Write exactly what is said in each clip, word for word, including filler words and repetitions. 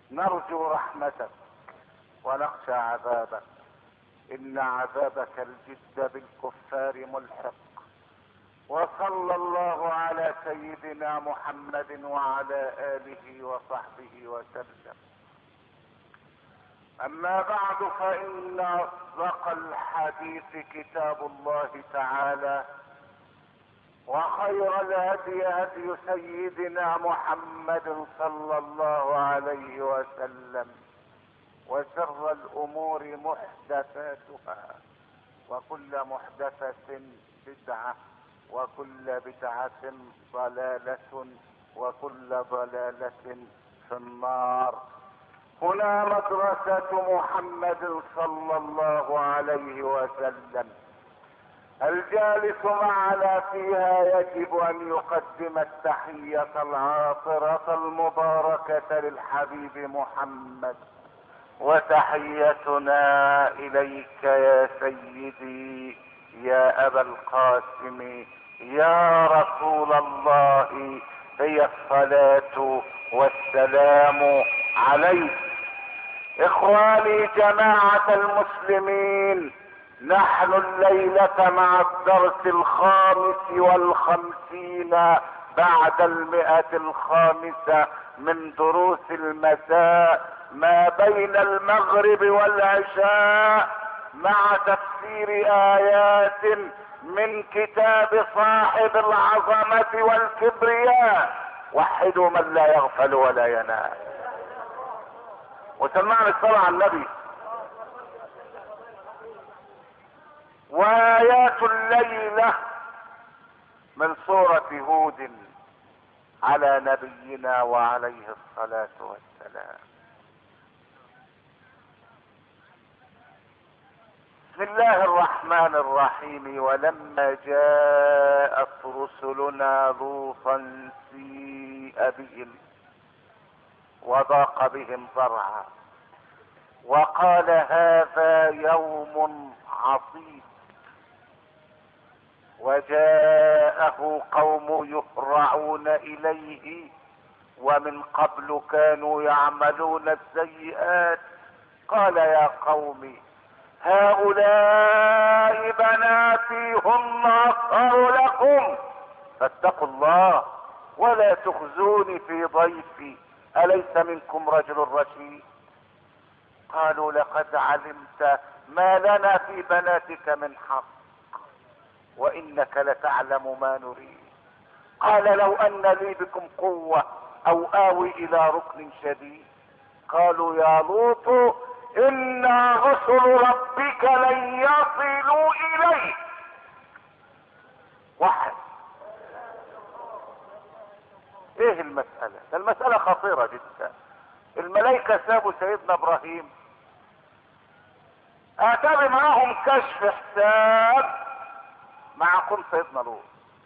نرجو رحمتك ونخشى عذابك، ان عذابك الجد بالكفار ملحق. وصلى الله على سيدنا محمد وعلى اله وصحبه وسلم. اما بعد، فان اصدق الحديث كتاب الله تعالى، وخير الهدي هدي سيدنا محمد صلى الله عليه وسلم، وشر الامور محدثاتها، وكل محدثة بدعة، وكل بدعة ضلالة، وكل ضلالة في النار. هنا مدرسة محمد صلى الله عليه وسلم، الجالس معنا فيها يجب ان يقدم التحية العاطرة المباركة للحبيب محمد، وتحيتنا اليك يا سيدي يا ابا القاسم يا رسول الله، هي الصلاة والسلام عليك. اخواني جماعة المسلمين، نحن الليلة مع الدرس الخامس والخمسين بعد المئة الخامسة من دروس المساء ما بين المغرب والعشاء، مع تفسير آيات من كتاب صاحب العظمة والكبرياء، وحدوا من لا يغفل ولا ينام. وسمعنا الصلاة على النبي. وآيات الليلة من سورة هود على نبينا وعليه الصلاة والسلام. بسم الله الرحمن الرحيم. ولما جاءت رسلنا لوطا سيء بهم وضاق بهم ذرعا وقال هذا يوم عصيب، وجاءه قوم يهرعون اليه ومن قبل كانوا يعملون السيئات، قال يا قوم هؤلاء بناتي هن اطهر لكم فاتقوا الله ولا تخزوني في ضيفي اليس منكم رجل رشيد. قالوا لقد علمت ما لنا في بناتك من حق وانك لتعلم ما نريد. قال لو ان لي بكم قوة او اوي الى ركن شديد. قالوا يا لوط انا رسل ربك لن يصلوا اليك. واحد. ايه المسألة؟ المسألة خطيرة جدا. الملائكة سابوا سيدنا ابراهيم، اتى معهم كشف حساب مع قوم سيدنا لوط.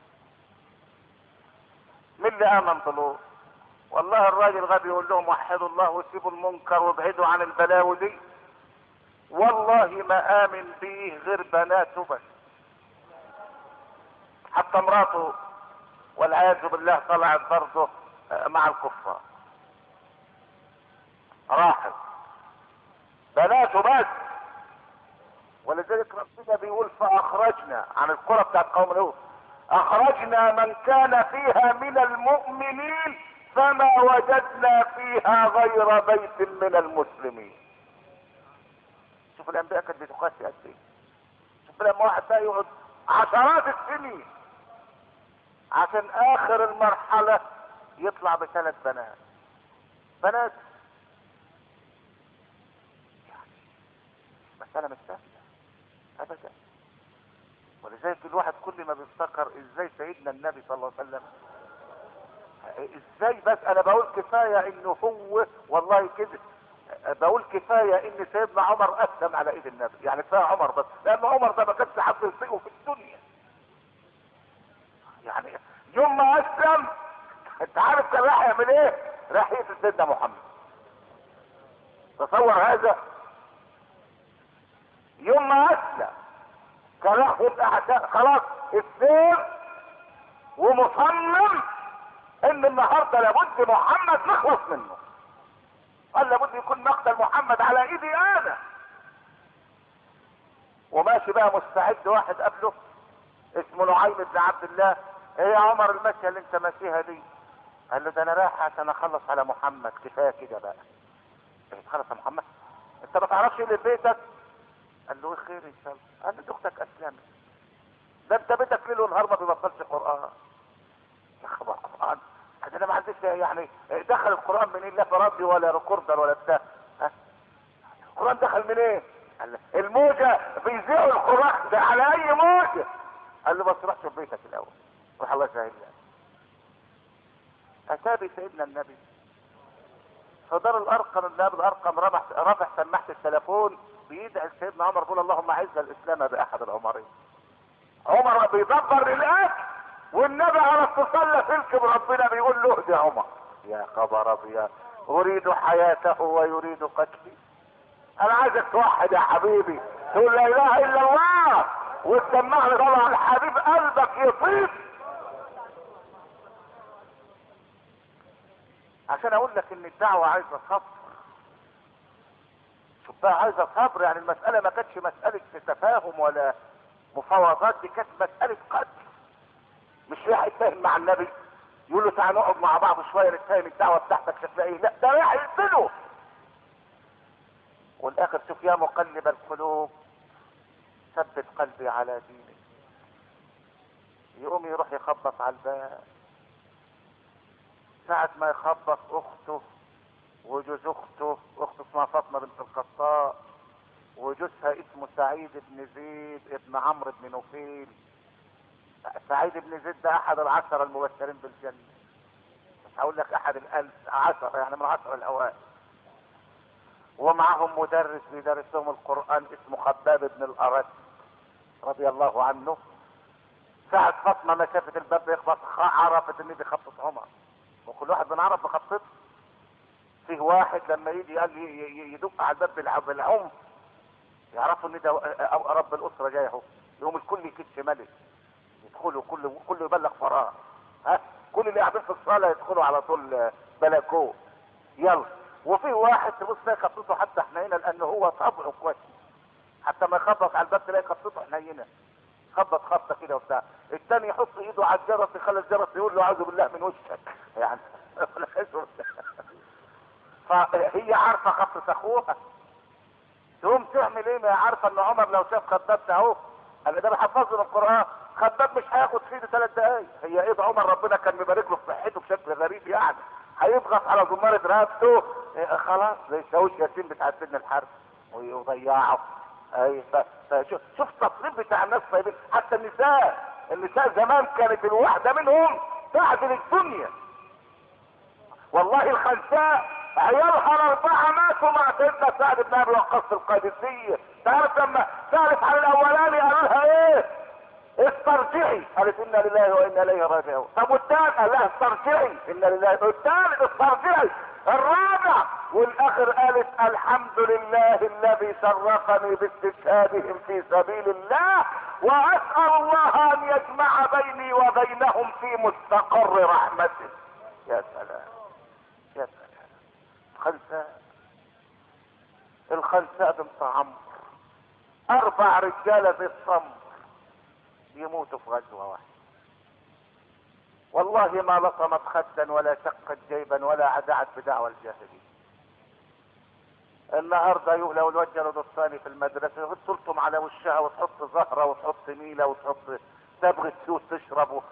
مين اللي امن بلوط؟ والله الراجل غبي يقول لهم وحدوا الله وسيبوا المنكر وابعدوا عن البلاوي دي. والله ما امن به غير بناته بس، حتى مراته والعياذ بالله طلعت برضه مع الكفار، راحت بناته بس. ولذلك ربنا بيقول فاخرجنا عن القرى بتاعت قوم لوط، اخرجنا من كان فيها من المؤمنين فما وجدنا فيها غير بيت من المسلمين. شوف الانبياء كانت بتقاسي قد ايه. شوف لما واحد بقى يقعد عشرات السنين عشان اخر المرحلة يطلع بثلاث بنات بنات مسألة مش سهلة ابدا. ولذلك الواحد كل ما بيفتكر ازاي سيدنا النبي صلى الله عليه وسلم، ازاي بس انا بقول كفاية انه هو والله كده، بقول كفاية ان سيدنا عمر اسلم على ايد النبي، يعني كفاية عمر بس، لان عمر ده ما كانش حد يطيقه في الدنيا. يعني يوم ما اسلم انت عارف كان راح يعمل ايه؟ راح يقتل سيدنا محمد. تصور هذا. يوم ما اسلم كان راح يبقى خلاص اثنين ومصمم ان النهارده لابد محمد نخلص منه. قال لابد يكون مقتل محمد على ايدي انا. وماشي بقى مستعد واحد قبله اسمه نعيم بن عبد الله. ايه يا عمر المشيه اللي انت ماشيها دي؟ قال له ده انا رايح عشان اخلص على محمد، كفايه كده بقى. انت بتخلص على محمد؟ انت ما تعرفش ايه اللي في بيتك؟ قال له ايه خير ان شاء الله؟ قال له اختك اسلمت. ده انت بيتك ليل ونهار ما بيبطلش قران. يا خبر قران، انا ما عنديش يعني دخل القران منين؟ لا في راديو ولا ريكوردر ولا بتاع. ها القران دخل منين؟ إيه؟ قال له الموجه بيذيعوا القران ده على اي موجه. قال له بس روح شوف بيتك الاول، روح الله يسهل لك. اتى سيدنا النبي فدار الارقم. النبي الارقم رفع رفع سماعه التليفون بيدعي سيدنا عمر بيقول اللهم اعز الاسلام باحد العمرين. عمر بيدبر للاكل والنبي على اتصال سلك بربنا بيقول له اهدي عمر. يا خبر ابيض، اريد حياته ويريد قتلي. انا عايزك توحد يا حبيبي، تقول لا اله الا الله وتسمعني طبعا الحبيب قلبك يطيب. عشان اقول لك ان الدعوه عايزه صبر. شوف بقى عايزه صبر، يعني المساله ما كانتش مساله تفاهم ولا مفاوضات، دي كانت مساله قتل. مش رايح يتفاهم مع النبي يقول له تعال نقعد مع بعض شويه نتفاهم الدعوه بتاعتك شكلها ايه، لا ده رايح يقتله. والاخر شوف يا مقلب القلوب ثبت قلبي على دينك. يقوم يروح يخبط على الباب. ساعة ما يخبط اخته وجوز اخته، اخته اسمها فاطمه بنت الخطاب وجوزها اسمه سعيد بن زيد ابن عمرو بن نوفيل. سعيد بن زيد ده احد العشرة المبشرين بالجنة، مش هقول لك احد الالف، عشرة يعني من العشرة الاوائل. ومعهم مدرس بيدرس لهم القرآن اسمه خباب بن الارد رضي الله عنه. ساعة فاطمة ما شافت الباب يخبط عرفت ان دي خطة عمر، وكل واحد بنعرف بخطته. فيه واحد لما يجي قال يدق على الباب بالعنف يعرفوا ان ده رب الاسره جاي اهو، يقوم الكل يكش ملك يدخلوا، كله كله يبلغ فراغ. ها كل اللي قاعدين في الصاله يدخلوا على طول بلكوه يلا. وفي واحد تبص تلاقي خطته حتى حنينه لان هو طبعه كويس، حتى ما يخبط على الباب تلاقي خطته حنينه، خبط خبطه كده وبتاع. الثاني يحط ايده على الجرس يخلي الجرس يقول له اعوذ بالله من وشك يعني. فهي عارفه خطه اخوها، تقوم تعمل ايه؟ ما هي عارفه ان عمر لو شاف خباب ده اهو قال ده بحفظه من القران، خباب مش هياخد في ايده ثلاث دقايق. هي ايد عمر ربنا كان مبارك له في صحته بشكل غريب يعني، هيضغط على زمارة رقبته إيه خلاص زي شاويش ياسين بتاع سن الحرب ويضيعه. اي فشوف شوف التصريف بتاع الناس طيبين. حتى النساء النساء زمان كانت الواحده منهم تعدل الدنيا. والله الخنساء عيالها الاربعه ماتوا مع سيدنا سعد بن ابي وقاص القادسيه. تعرف لما سالت على الاولاني قالوا لها ايه؟ استرجعي، قالت انا لله وانا اليه راجعون. طب والثاني قال لها استرجعي انا لله، الثالث استرجعي، الرابع والاخر قالت الحمد لله الذي شرفني باستشهادهم في سبيل الله واسال الله ان يجمع بيني وبينهم في مستقر رحمته. يا سلام يا سلام. الخنساء الخنساء بنت عمرو اربع رجاله زي الصمت يموتوا في غزوه واحده. والله ما لطمت خدا ولا شقت جيبا ولا عدعت بدعوى الجاهليه. النهارده لو الواد جلد الثاني في المدرسه تلطم على وشها وتحط زهره وتحط ميله وتحط صبغه سوس تشربه.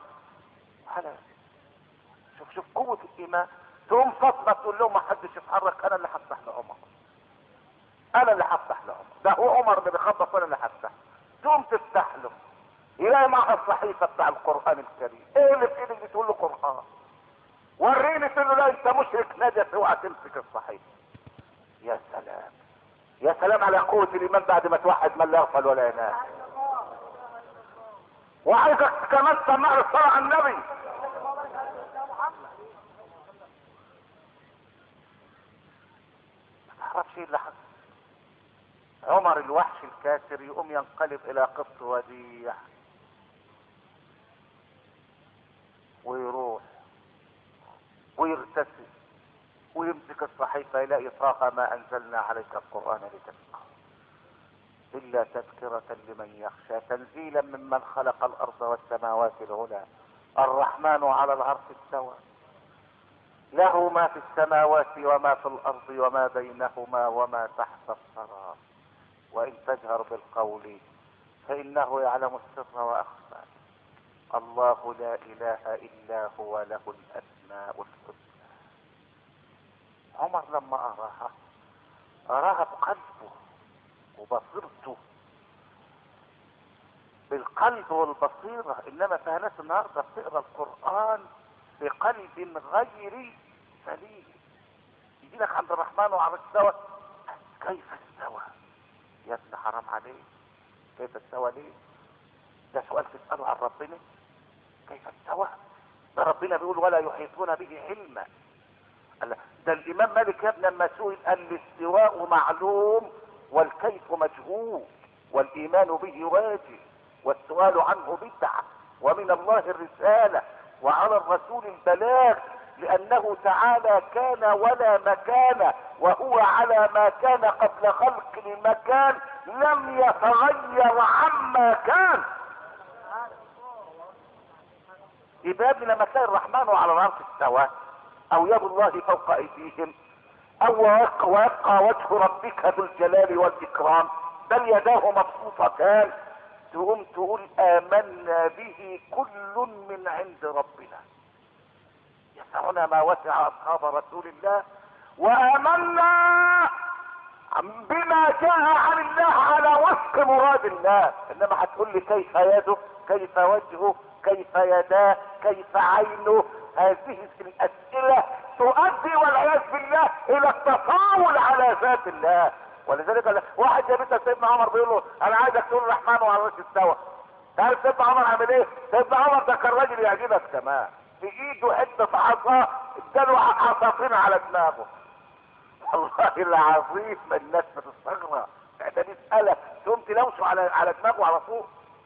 شوف شوف قوه الايمان. تقوم فاطمه تقول لهم ما حدش يتحرك، انا اللي هفتح لعمر، انا اللي هفتح لعمر، ده هو عمر اللي بيخبط وانا اللي هفتح. تقوم تفتح له يلاقي معها الصحيفه بتاع القران الكريم. ايه اللي في ايدك بتقول له قران؟ وريني. تقول له لا انت مشرك نجس اوعى تمسك الصحيفه. يا سلام يا سلام على قوه الايمان بعد ما توحد من لا يغفل ولا ينام. وعايزك كمان تسمع الصلاه على النبي. ما تعرفش ايه اللي حصل. عمر الوحش الكاسر يقوم ينقلب الى قط وديع ويروح ويغتسل ويمسك يفتح الصحيفة يلاقي طه ما انزلنا عليك القرآن لتشقى الا تذكرة لمن يخشى تنزيلا ممن خلق الارض والسماوات العلى الرحمن على العرش استوى له ما في السماوات وما في الارض وما بينهما وما تحت الثرى وان تجهر بالقول فانه يعلم السر واخفى الله لا اله الا هو له الاسماء الحسنى. عمر لما اراها اراها بقلبه وبصيرته بالقلب والبصيرة، انما فيها ناس النهارده بتقرا القرآن بقلب غير سليم. يجي لك عند الرحمن وعلى استوى كيف استوى؟ يا ابن حرام عليك، كيف استوى ليه؟ ده سؤال تسأله عن ربنا؟ كيف استوى؟ ده ربنا بيقول ولا يحيطون به علما. ده الامام مالك يا ابن لما سئل قال الاستواء معلوم والكيف مجهول والايمان به واجب والسؤال عنه بدعة ومن الله الرسالة وعلى الرسول البلاغ لانه تعالى كان ولا مكان وهو على ما كان قبل خلق المكان لم يتغير عما كان. يبقى لما تلاقي الرحمن على العرش استوى او يد الله فوق ايديهم او ويبقى وجه ربك ذو الجلال والاكرام بل يداه مبسوطتان تقوم تقول امنا به كل من عند ربنا يسعنا ما وسع اصحاب رسول الله وامنا بما جاء عن الله على وفق مراد الله. انما هتقول لي كيف يده كيف وجهه كيف يداه كيف عينه، هذه الاسئله تؤدي والعياذ بالله الى التطاول على ذات الله. ولذلك واحد جاب سيدنا عمر بيقول له انا عايزك تقول الرحمن وعلى العرش استوى. تعرف سيدنا عمر عمل ايه؟ سيدنا عمر ده كان راجل يعجبك كمان، في ايده حته عصا اداله عصافين على دماغه. والله العظيم الناس بتستغرب، ده مساله تقوم تلوشه على على دماغه على طول.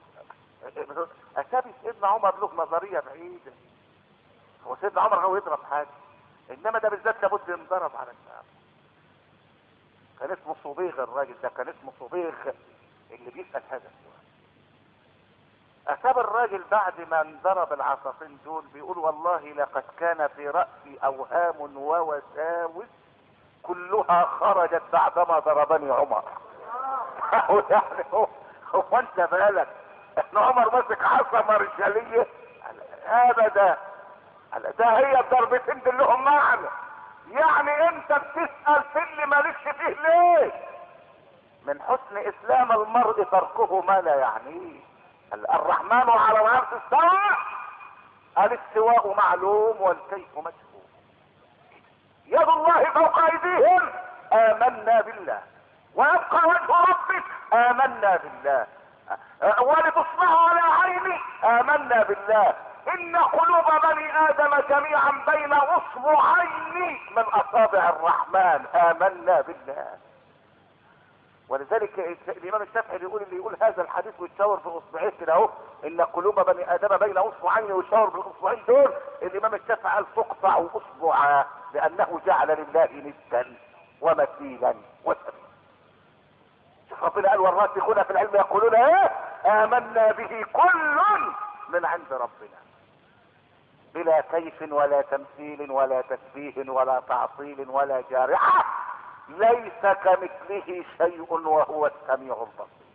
اسابي سيدنا عمر له نظريه بعيده. هو سيدنا عمر هو يضرب حاجه، انما ده بالذات لابد ينضرب على دماغه. كان اسمه صبيغ الراجل ده، كان اسمه صبيغ اللي بيسأل هذا السؤال. أساب الراجل بعد ما انضرب العصافين دول بيقول والله لقد كان في رأسي أوهام ووساوس كلها خرجت بعدما ضربني عمر. يعني هو هو انت بالك ان عمر مسك عصا مرشالية؟ ابدا، ده هي الضربتين دول لهم معنى. يعني انت بتسأل في اللي مالكش فيه ليه؟ من حسن اسلام المرء تركه ما لا يعنيه. الرحمن على العرش استوى، الاستواء معلوم والكيف مجهول. يد الله فوق ايديهم امنا بالله ويبقى وجه ربك امنا بالله ولتصنعوا على عيني امنا بالله ان قلوب بني ادم جميعا بين اصبعين من اصابع الرحمن امنا بالله. ولذلك الامام الشافعي بيقول اللي يقول هذا الحديث ويشاور باصبعيه كده اهو ان قلوب بني ادم بين اصبعين ويشاور بالاصبعين دول، الامام الشافعي قال تقطع اصبعا لانه جعل لله ندا ومثيلا وسبيلا. شوف ربنا قال والراسخون في العلم يقولون ايه؟ امنا به كل من عند ربنا بلا كيف ولا تمثيل ولا تشبيه ولا تعطيل ولا جارحة، ليس كمثله شيء وهو السميع البصير.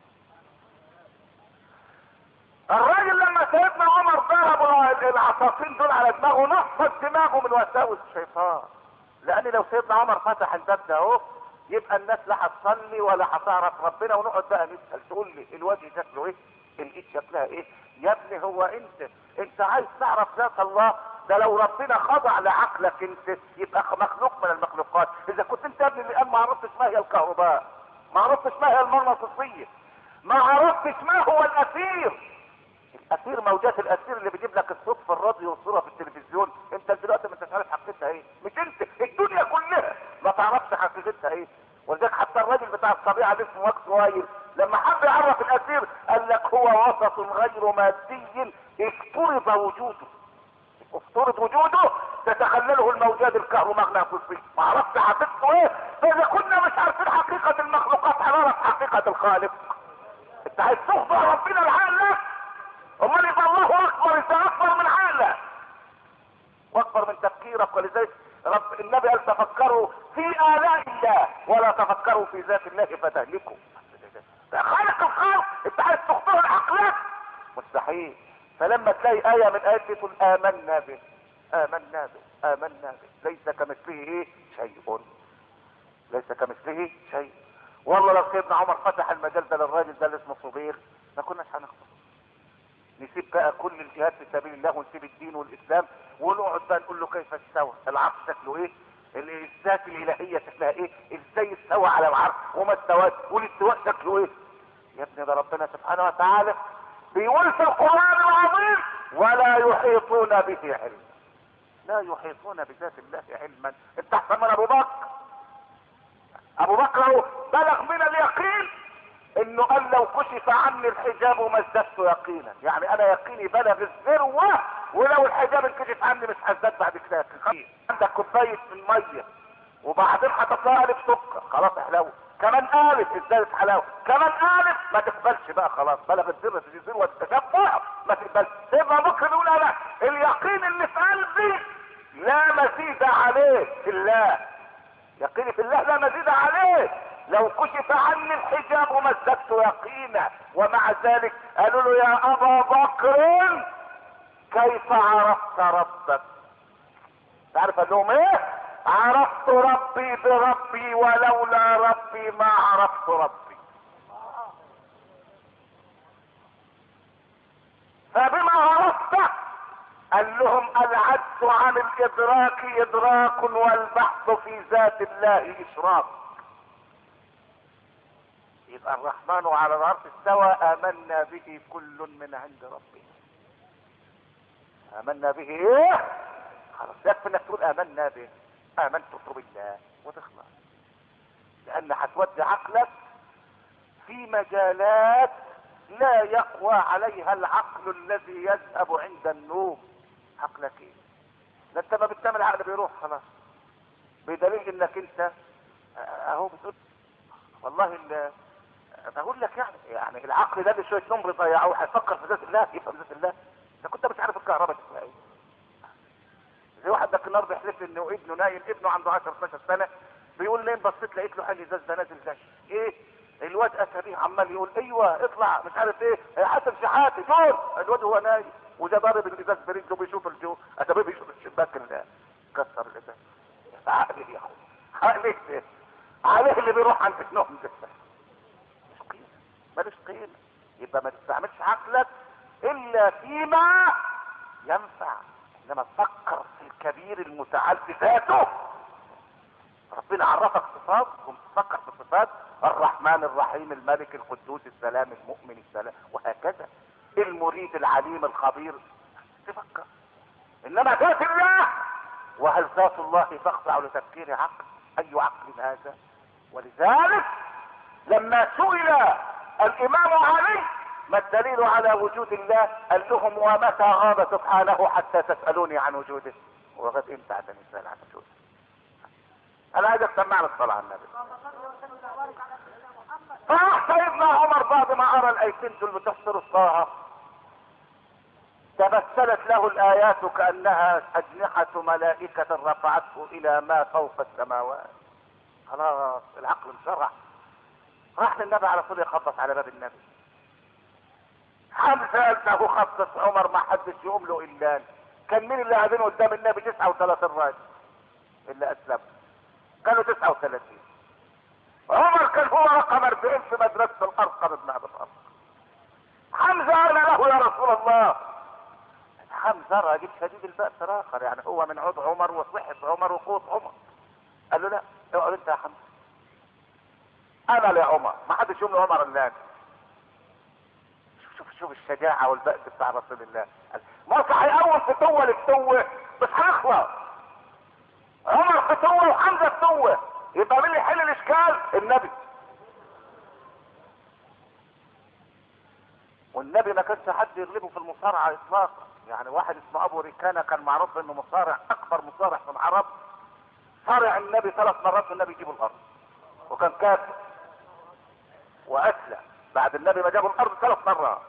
الراجل لما سيدنا عمر ضرب العصافين دول على دماغه نصت دماغه من وساوس الشيطان، لان لو سيدنا عمر فتح الباب ده اهو يبقى الناس لا هتصلي ولا هتعرف ربنا، ونقعد بقى نسال تقول لي الوجه شكله ايه؟ الايد شكلها ايه؟ يا ابني هو انت انت عايز تعرف ذات الله؟ ده لو ربنا خضع لعقلك انت يبقى مخلوق من المخلوقات. اذا كنت انت يا ابني اللي ما عرفتش ما هي الكهرباء، ما عرفتش ما هي المغناطيسيه، ما عرفتش ما هو الاثير. الاثير موجات الاثير اللي بيجيب لك الصوت في الراديو والصوره في التلفزيون، انت دلوقتي ما انتش عارف حقيقتها ايه. مش انت، الدنيا كلها ما تعرفش حقيقتها ايه. ولذلك حتى الراجل بتاع الطبيعه اللي اسمه ماكس واير لما حب يعرف الاثير قال لك هو وسط غير مادي افترض وجوده. افترض وجوده تتخلله الموجات الكهرومغناطيسية. ما عرفت حقيقته ايه؟ فاذا كنا مش عارفين حقيقة المخلوقات هنعرف حقيقة الخالق. انت عايز تخضع ربنا لعقلك؟ امال يبقى الله اكبر، انت اكبر من عقلك واكبر من تفكيرك. ولذلك رب النبي قال تفكروا في آلاء الله ولا تفكروا في ذات الله فتهلكوا. ده خالق الخلق، انت عايز تخضع لعقلك؟ مستحيل. فلما تلاقي آية من آيات تقول آمنا به آمنا به آمنا به، ليس كمثله ايه شيء، ليس كمثله شيء. والله لو سيدنا عمر فتح المجال ده للراجل ده اللي اسمه صبيغ ما كناش هنخطر. نسيب بقى كل الجهاد في سبيل الله ونسيب الدين والاسلام ونقعد بقى نقول له كيف استوى العرش شكله ايه، الذات الالهيه شكلها ايه، ازاي استوى على العرش وما استواش والاستواء شكله ايه. يا ابني ده ربنا سبحانه وتعالى بيقول في القران العظيم ولا يحيطون به علما. لا يحيطون بذات الله علما. انت احسن من ابو بكر. ابو بكر اهو بلغ من اليقين انه قال لو كشف عني الحجاب ما ازددت يقينا. يعني انا يقيني بلغ الذروه، ولو الحجاب انكشف عني مش هزداد بعد كده. عندك كوبايه من ميه وبعدين هتطلع الف سكر، خلاص احلو. كمان الف ازدادت حلاوه، كمان الف ما تقبلش بقى، خلاص بلغ الذروه دي ذروه التشبع ما تقبلش. سيدنا بكر بيقول انا اليقين اللي في قلبي لا مزيد عليه في الله، يقيني في الله لا مزيد عليه، لو كشف عني الحجاب ما ازددت يقينا. ومع ذلك قالوا له يا ابا بكر كيف عرفت ربك؟ تعرف قال لهم ايه؟ عرفت ربي بربي ولولا ربي ما عرفت ربي. فبما عرفت قال لهم العجز عن الادراك ادراك والبحث في ذات الله اشراك. يبقى الرحمن على العرش استوى آمنا به كل من عند ربنا. آمنا به ايه؟ خلاص يكفي انك تقول آمنا به، آمنت بالله وتخلص. لأن هتودي عقلك في مجالات لا يقوى عليها العقل الذي يذهب عند النوم. عقلك ايه؟ ده انت ما بتنام العقل بيروح خلاص. بدليل انك انت اهو بتقول والله ال بقول لك يعني يعني العقل ده اللي شويه نوم بيضيعوه هيفكر في ذات الله، يفهم ذات الله. انت كنت مش عارف الكهرباء اسمها ايه. زي واحد ده النهارده يحلف لي انه ابنه نايم، ابنه عنده عشرة اتناشر سنه، بيقول لي بصيت لقيت له حل ازاز ده نازل دش ايه؟ الواد اسابيع عمال يقول ايوه اطلع مش عارف ايه حسن شحاتي دول. الواد هو نايم وده ضارب الازاز برجله بيشوف الجو، اسابيع بيشوف الشباك اللي كسر الازاز. عقلي يا اخويا عقلي ايه؟ عليه اللي بيروح عند النوم ده مالوش قيمة. يبقى ما تستعملش عقلك الا فيما ينفع، انما تفكر في الكبير المتعال بذاته. ربنا عرفك صفات وتفكر في صفات الرحمن الرحيم الملك القدوس السلام المؤمن السلام وهكذا، المريد العليم الخبير تفكر. انما ذات الله وهل ذات الله تخضع لتفكير عقل؟ اي عقل هذا؟ ولذلك لما سئل الامام علي ما الدليل على وجود الله قال لهم ومتى غاب سبحانه حتى تسألوني عن وجوده؟ وغد امتى عشان يسأل عن وجوده؟ انا عايز اسمع الصلاة على النبي. فراح سيدنا عمر بعد ما ارى الايتين دول بتفسر الطه تمثلت له الايات كانها اجنحة ملائكة رفعته الى ما فوق السماوات. خلاص العقل انشرح. راح للنبي على طول يخبط على باب النبي. حمزة قالته خبط عمر ما حدش يقوم له الا كان مين اللي قاعدين قدام النبي؟ تسعة وثلاثين راجل اللي اسلموا كانوا تسعة وثلاثين. عمر كان هو رقم اربعين في مدرسة الارقم ابن ابي الارقم. حمزة قال له يا رسول الله. حمزة راجل شديد البأس اخر، يعني هو من عود عمر وصحة عمر وقوة عمر. قال له لا اقعد انت يا حمزة، انا لعمر ما حدش يقوم لعمر الا انا. شوف شوف الشجاعة والبأس بتاع رسول الله. موقع هيقوم فتوة لفتوة مش هيخلص. عمر فتوة وحمزة فتوة، يبقى مين اللي يحل الاشكال؟ النبي. والنبي ما كانش حد يغلبه في المصارعة اطلاقا، يعني واحد اسمه ابو ريكانة كان معروف انه مصارع، اكبر مصارع في العرب، صارع النبي ثلاث مرات والنبي يجيبه الارض، وكان كافر واسلم بعد النبي ما جابوا الارض ثلاث مرات.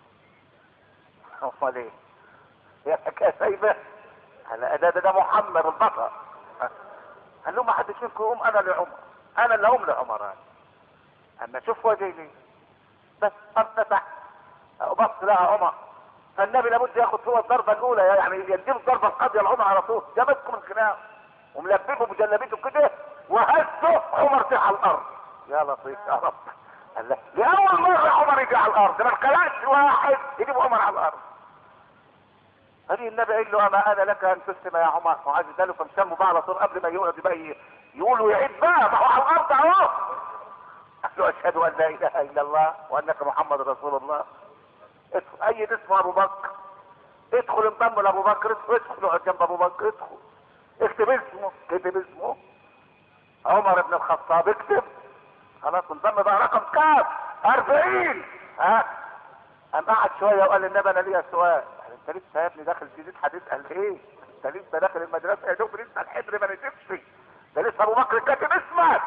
امال ايه؟ هي حكايه سايبه؟ هلا ده ده محمد البطل. قال له ما حدش منكم يقوم، انا لعمر، انا اللي اقوم لعمر. اما شوف وجهي ليه بس افتتح وبص لها عمر، فالنبي لابد ياخد هو الضربه الاولى، يعني يديله الضربه القاضيه لعمر على طول، جابتكم الخناق وملببه بجلبيته كده وهزه، عمر طلع على الارض. يا لطيف يا رب. قال له لاول مره عمر يجي على الارض، ما اتخلقش واحد يجيب عمر على الارض. هذه النبي قال له اما انا لك ان تسلم يا عمر، وعايز ذلك فمسموا بقى على طول قبل ما يقعد بقى يقولوا يعيد بقى، ما هو على الارض اهو. قال له اشهد ان لا اله الا الله وانك محمد رسول الله. ادخل اي اسمه ابو بكر، ادخل انضم لابو بكر، ادخل اقعد جنب ابو بكر، ادخل اكتب اسمه، اكتب اسمه عمر بن الخطاب، اكتب خلاص انضم بقى رقم كام؟ أربعين. ها قام قعد شويه وقال للنبي انا ليا سؤال. انت لسه يا ابني داخل جديد حديث؟ قال ايه؟ انت لسه داخل المدرسه يا دوب لسه الحبر ما نشفش، ده لسه ابو بكر كاتب اسمك.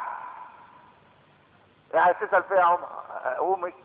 يعني تسال فيها يا عمر؟ قومي.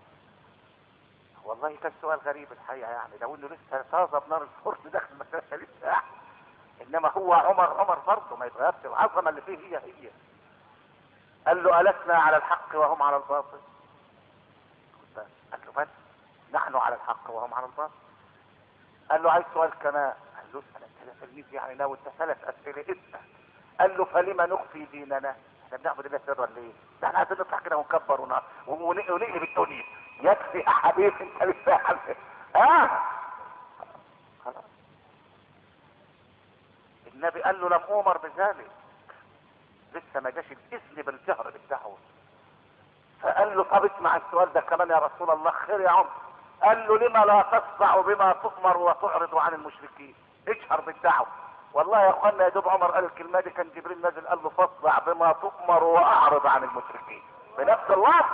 والله كان سؤال غريب الحقيقه، يعني لو انه لسه طازه بنار الفرن داخل المدرسه لسه، انما هو عمر عمر برضه ما يتغيرش، العظمه اللي فيه هي هي. قال له ألسنا على الحق وهم على الباطل؟ قال له بس نحن على الحق وهم على الباطل. قال له عايز سؤال كمان. قال له اسال انت يا تلميذ، يعني لو انت ثلاث اسئله اسال. قال له فلما نخفي ديننا؟ احنا بنعبد الله سرا ليه؟ ده احنا عايزين نطلع كده ونكبر ونقلب الدنيا. يكفي يا حبيبي انت لسه ها؟ خلاص. النبي قال له لم امر بذلك، لسه ما جاش الاذن بالجهر بالدعوه. فقال له طب اسمع السؤال ده كمان يا رسول الله. خير يا عمر. قال له لما لا تصدع بما تؤمر وتعرض عن المشركين؟ اجهر بالدعوه. والله يا اخوانا يا دوب عمر قال الكلمه دي كان جبريل نازل قال له فاصدع بما تؤمر واعرض عن المشركين بنفس اللفظ.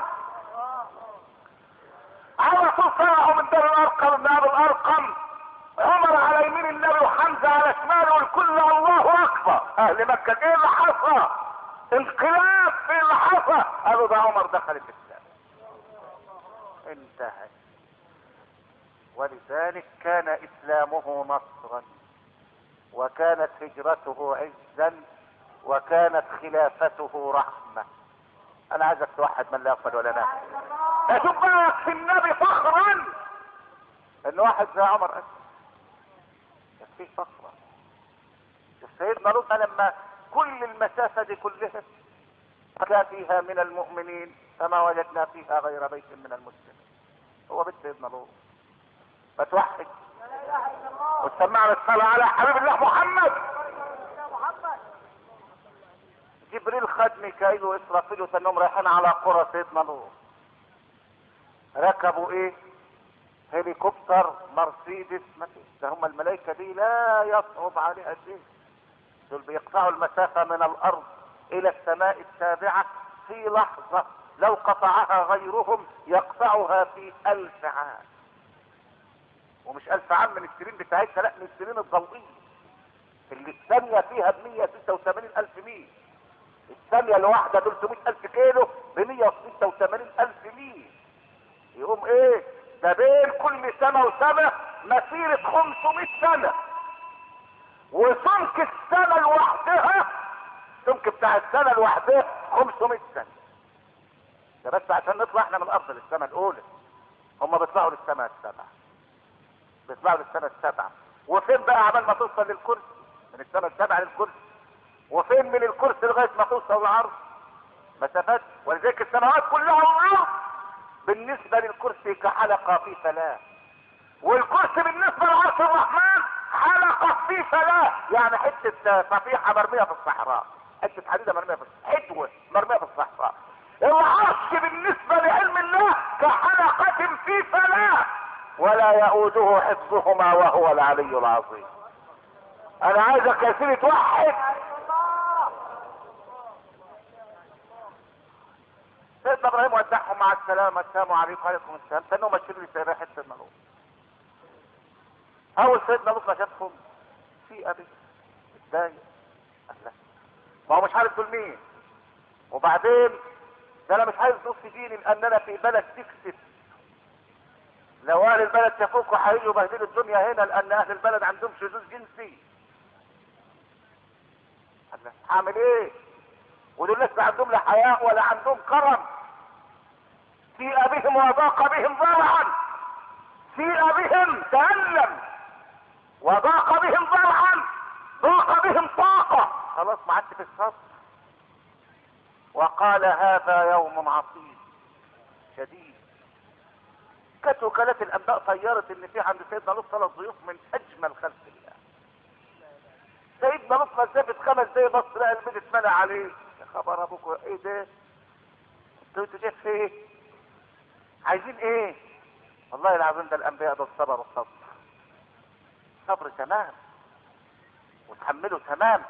على طول طلعوا من دار الارقم، من ابو الارقم، عمر على يمين النبي وحمزه على شماله، والكل الله اكبر. اهل مكه ايه اللي حصل؟ انقلاب في اللي حصل. قالوا ده عمر دخل الاسلام. انتهى. ولذلك كان اسلامه نصرا، وكانت هجرته عزا، وكانت خلافته رحمه. انا عايزك توحد من لا يقبل ولا نافع. اشوف بقى في النبي فخرا ان واحد زي عمر اسلم، يكفيه فخرا. سيدنا لوط لما كل المسافه دي كلها كان فيها من المؤمنين فما وجدنا فيها غير بيت من المسلمين، هو بيت سيدنا لوط. فتوحد وسمعنا الصلاه على حبيب الله محمد. جبريل خد ميكائيل واسرافيل وتنهم رايحين على قرى سيدنا لوط. ركبوا ايه؟ هليكوبتر مرسيدس. ما فيش، ده هم الملائكه دي لا يصعب عليها شيء. دول بيقطعوا المسافه من الارض الى السماء السابعه في لحظه، لو قطعها غيرهم يقطعها في الف عام. ومش الف عام من السنين بتاعتها، لا من السنين الضوئيه اللي الثانيه فيها ب مية وستة وثمانين الف ميل. الثانيه الواحده ثلاثمائة الف كيلو ب مية وستة وثمانين الف ميل. يقوم ايه ده بين كل سنه وسنه مسيره خمسمائة سنه. وسمك السنه لوحدها، السمك بتاع السنه لوحدها خمسمائة سنه. ده بس عشان نطلع احنا من الارض للسماء الاولى. هم بيطلعوا للسماء السبعه، بيطلعوا للسماء السبعه. وفين بقى عبال ما توصل للكرسي؟ من السماء السبعه للكرسي. وفين من الكرسي لغايه ما توصل للعرض؟ مسافات. ولذلك السماوات كلها والارض بالنسبه للكرسي كحلقه في فلاه، والكرسي بالنسبه لعرش الرحمن حلقه في فلاه، يعني حته صفيحه مرميه في الصحراء، حته حديده مرميه في حدوه مرميه في الصحراء. العرش بالنسبه لعلم الله كحلقه في فلاه، ولا يؤوده حفظهما وهو العلي العظيم. انا عايزك يا سيدي توحد. سيدنا ابراهيم ودعهم مع السلامه، السلام عليكم وعليكم السلام. كانوا ماشيين لي سيرة حته الملوك. اول سيدنا لوط ما شافهم في ابي اتضايق، ما هو مش عارف دول مين. وبعدين ده انا مش عايز نص ديني لان انا في بلد تكسب، لو اهل البلد شافوكوا هيجوا يبهدلوا الدنيا هنا لان اهل البلد عندهم شذوذ جنسي. هعمل ايه؟ ودول لسه عندهم لا حياء ولا عندهم كرم. في ابيهم وضاق بهم ذرعا، في ابيهم تألم وضاق بهم ذرعا، ضاق بهم طاقة، خلاص ما عادش في الصبر. وقال هذا يوم عصيب شديد. كانت وكالات الانباء طيرت ان في عند سيدنا لوط ثلاث ضيوف من اجمل خلق الله. سيدنا لوط مسافه خمس دقايق بص لقى البيت اتمنع عليه. يا خبر ابوكوا ايه ده؟ انتوا انتوا جايين في ايه؟ عايزين ايه؟ والله العظيم ده الانبياء ده الصبر والصبر. صبر تمام وتحمله تمام.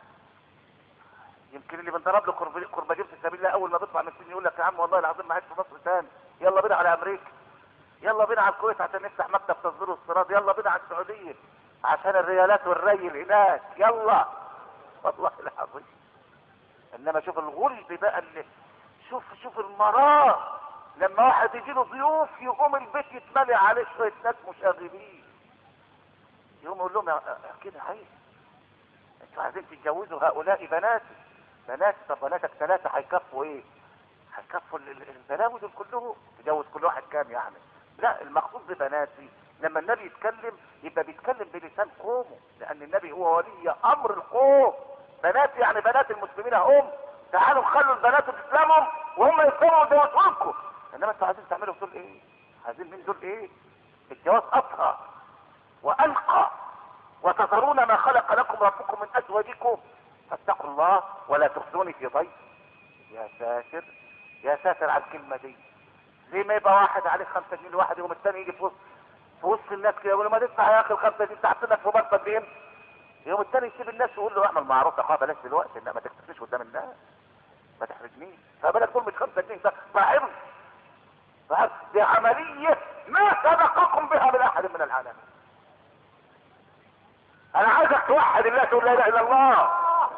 يمكن اللي بنضرب له كرباجين في سبيل الله اول ما بيطلع من السجن يقول لك يا عم والله العظيم ما عايش في مصر تاني، يلا بينا على امريكا، يلا بينا على الكويت عشان نفتح مكتب تصدير واستيراد، يلا بينا على السعوديه عشان الريالات والريل هناك، يلا. والله العظيم. انما شوف الغلب بقى اللي شوف شوف المرار لما واحد يجي له ضيوف يقوم البيت يتملي عليه شويه ناس مشاغبين، يقوم يقول لهم كده عيب، انتوا عايزين تتجوزوا هؤلاء بناتي بنات. طب بناتك ثلاثه هيكفوا ايه؟ هيكفوا البلاوي دول كلهم؟ تجوز كل واحد كام يعني؟ لا، المقصود ببناتي لما النبي يتكلم يبقى بيتكلم بلسان قومه، لان النبي هو ولي امر القوم. بناتي يعني بنات المسلمين هم، تعالوا خلوا البنات تسلمهم وهم يسلموا ويجوزوا لكم. انما انتوا عايزين تعملوا دول ايه؟ عايزين من دول ايه؟ الجواز اطهر والقى، وتذرون ما خلق لكم ربكم من ازواجكم، فاتقوا الله ولا تخزوني في ضيف. يا ساتر يا ساتر على الكلمه دي. زي ما يبقى واحد عليه خمسة جنيه لواحد يوم الثاني يجي في وسط في وسط الناس كده يقول له ما تدفع يا اخي الخمسة دي بتاعت لك في مرتب بهم. يوم الثاني يسيب الناس ويقول له اعمل معروف يا اخويا بلاش دلوقتي، لا ما تكتفيش قدام الناس ما تحرجنيش، فبالك تقول مش خمسة جنيه ده فاهم؟ دي عمليه ما سبقكم بها من احد من العالمين. انا عايزك توحد الله تقول لا اله الا الله.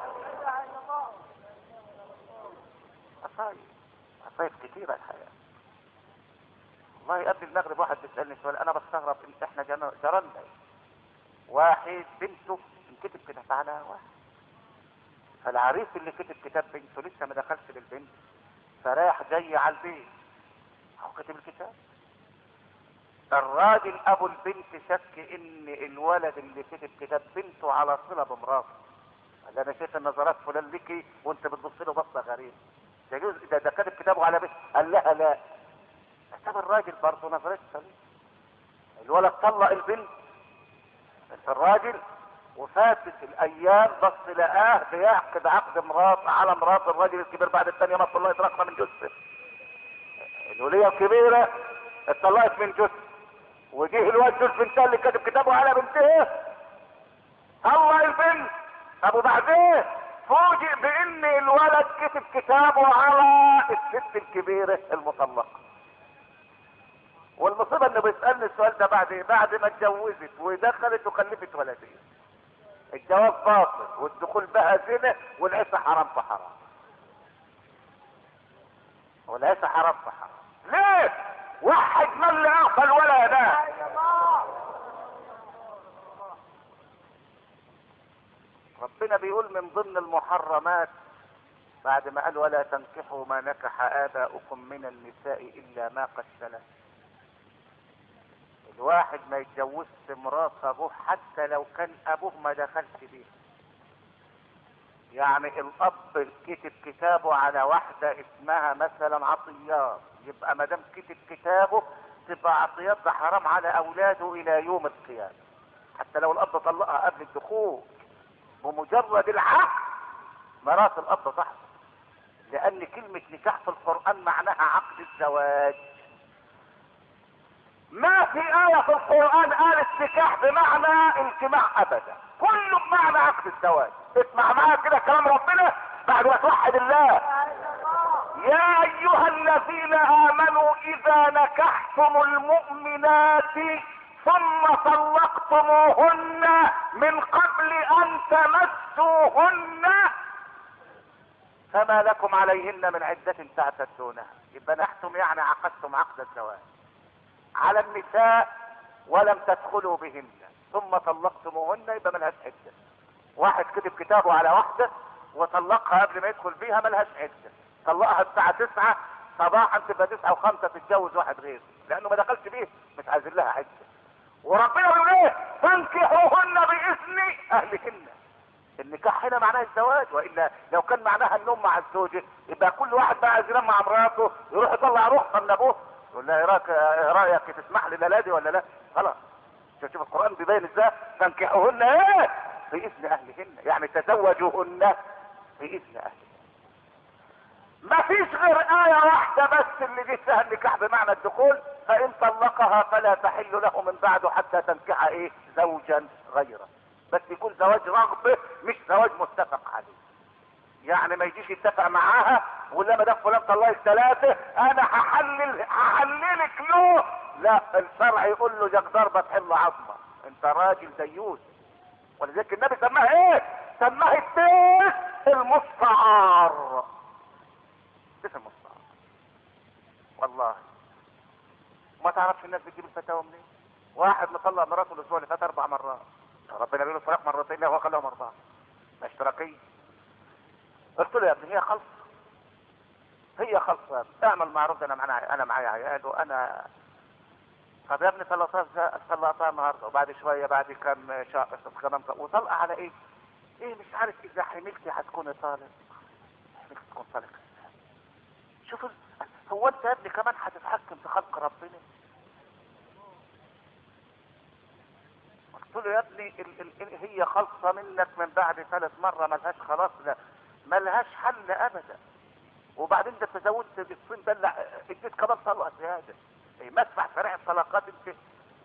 عصايب عصايب كتيره الحياه. والله قبل المغرب واحد بيسالني سؤال انا بستغرب، احنا جرالنا واحد بنته انكتب كتاب على واحد، فالعريس اللي كتب كتاب بنته لسه ما دخلش للبنت، فرايح جاي على البيت هو كتب الكتاب. الراجل ابو البنت شك ان الولد اللي كتب كتاب بنته على صله بمراته، قال انا شايف النظرات فلان ليكي وانت بتبص له بصه غريبه، ده ده, ده كتب كتابه على بنت. قال لها لا. كتاب الراجل برضه نظرته سليمه. الولد طلق البنت الراجل وفاتت الايام بص لقاه بيعقد عقد مرات على مرات الراجل الكبير بعد الثانيه ما الله يترقى من جثه. الوليه الكبيره اتطلقت من جثه وجه الواد جوز بنتها اللي كاتب كتابه على بنتها طلق البنت. طب وبعدين فوجئ بان الولد كتب كتابه على الست الكبيره المطلقه. والمصيبه انه بيسالني السؤال ده بعد ايه؟ بعد ما اتجوزت ودخلت وخلفت ولدين. الجواز باطل والدخول بها زنا والعيشه حرام في حرام. والعيشه حرام في حرام. ليه؟ وحد من اللي اعطى الولد ده؟ ربنا بيقول من ضمن المحرمات بعد ما قال ولا تنكحوا ما نكح آباؤكم من النساء إلا ما قد سلف. الواحد ما يتجوزش مرات ابوه حتى لو كان ابوه ما دخلش بيه. يعني الاب كتب كتابه على واحدة اسمها مثلا عطيات، يبقى ما دام كتب كتابه تبقى عطيات ده حرام على اولاده الى يوم القيامة، حتى لو الاب طلقها قبل الدخول. بمجرد العقد مرات الاب صح، لان كلمة نكاح في القرآن معناها عقد الزواج. ما في آية في القرآن قالت نكاح بمعنى اجتماع ابدا، كله بمعنى عقد الزواج. اسمع معايا كده كلام ربنا بعد ما توحد الله. يا ايها الذين امنوا اذا نكحتم المؤمنات ثم طلقتم طلقتموهن من قبل ان تمسوهن فما لكم عليهن من عدة تعتدونها. يبقى نحتم يعني عقدتم عقد الزواج على النساء ولم تدخلوا بهن ثم طلقتموهن، يبقى ملهاش عدة. واحد كتب كتابه على واحدة وطلقها قبل ما يدخل بيها، ملهاش عدة. طلقها الساعة تسعة صباحا تبقى تسعة وخمسة تتجوز واحد غيره، لانه ما دخلش بيه، مش عايزين لها عدة. وربنا بيقول ايه؟ فانكحوهن باذن اهلهن. النكاح هنا معناه الزواج، والا لو كان معناها النوم مع الزوجه يبقى كل واحد بقى عايز ينام مع مراته يروح يطلع رخصه من ابوه يقول لها ايه رايك ايه رايك تسمح لي للادي ولا لا؟ خلاص. شوف القران بيبين ازاي فانكحوهن ايه؟ باذن اهلهن، يعني تزوجوهن باذن اهلهن. ما فيش غير آية واحدة بس اللي جه فيها النكاح بمعنى الدخول، فإن طلقها فلا تحل له من بعده حتى تنكح إيه؟ زوجا غيره. بس يكون زواج رغبة مش زواج متفق عليه. يعني ما يجيش يتفق معاها ولا ما دام فلان طلقك ثلاثة أنا هحلل هحللك له، لا، الشرع يقول له جاك ضربة تحل عظمة، أنت راجل ديوث. ولذلك النبي سماها إيه؟ سماها التيس المستعار. اسم المستعار. والله ما تعرفش الناس بتجيب الفتاوى منين؟ واحد مطلق مراته الاسبوع اللي فات اربع مرات، ربنا بيقول الطلاق مرتين، لا هو خلاهم اربعه، ده اشتراكيه. قلت له يا ابني هي خلص، هي خلص يا ابني، اعمل معروف، ده انا معايا انا معايا عيال وانا. طب يا ابني طلقتها طلقتها النهارده وبعد شويه بعد كام شهر كمان وطلقه على ايه؟ ايه مش عارف اذا حملتي هتكوني طالق، حملتي تكون طالق. شوف هو انت يا ابني كمان هتتحكم في خلق ربنا؟ قلت له يا ابني ال ال ال هي خلصه منك من بعد ثالث مره، ملهاش خلاص، لا ملهاش حل ابدا. وبعدين ده تزودت بالصين دلع اديت كمان طلقه زياده، ايه مسمح سريع الطلاقات انت.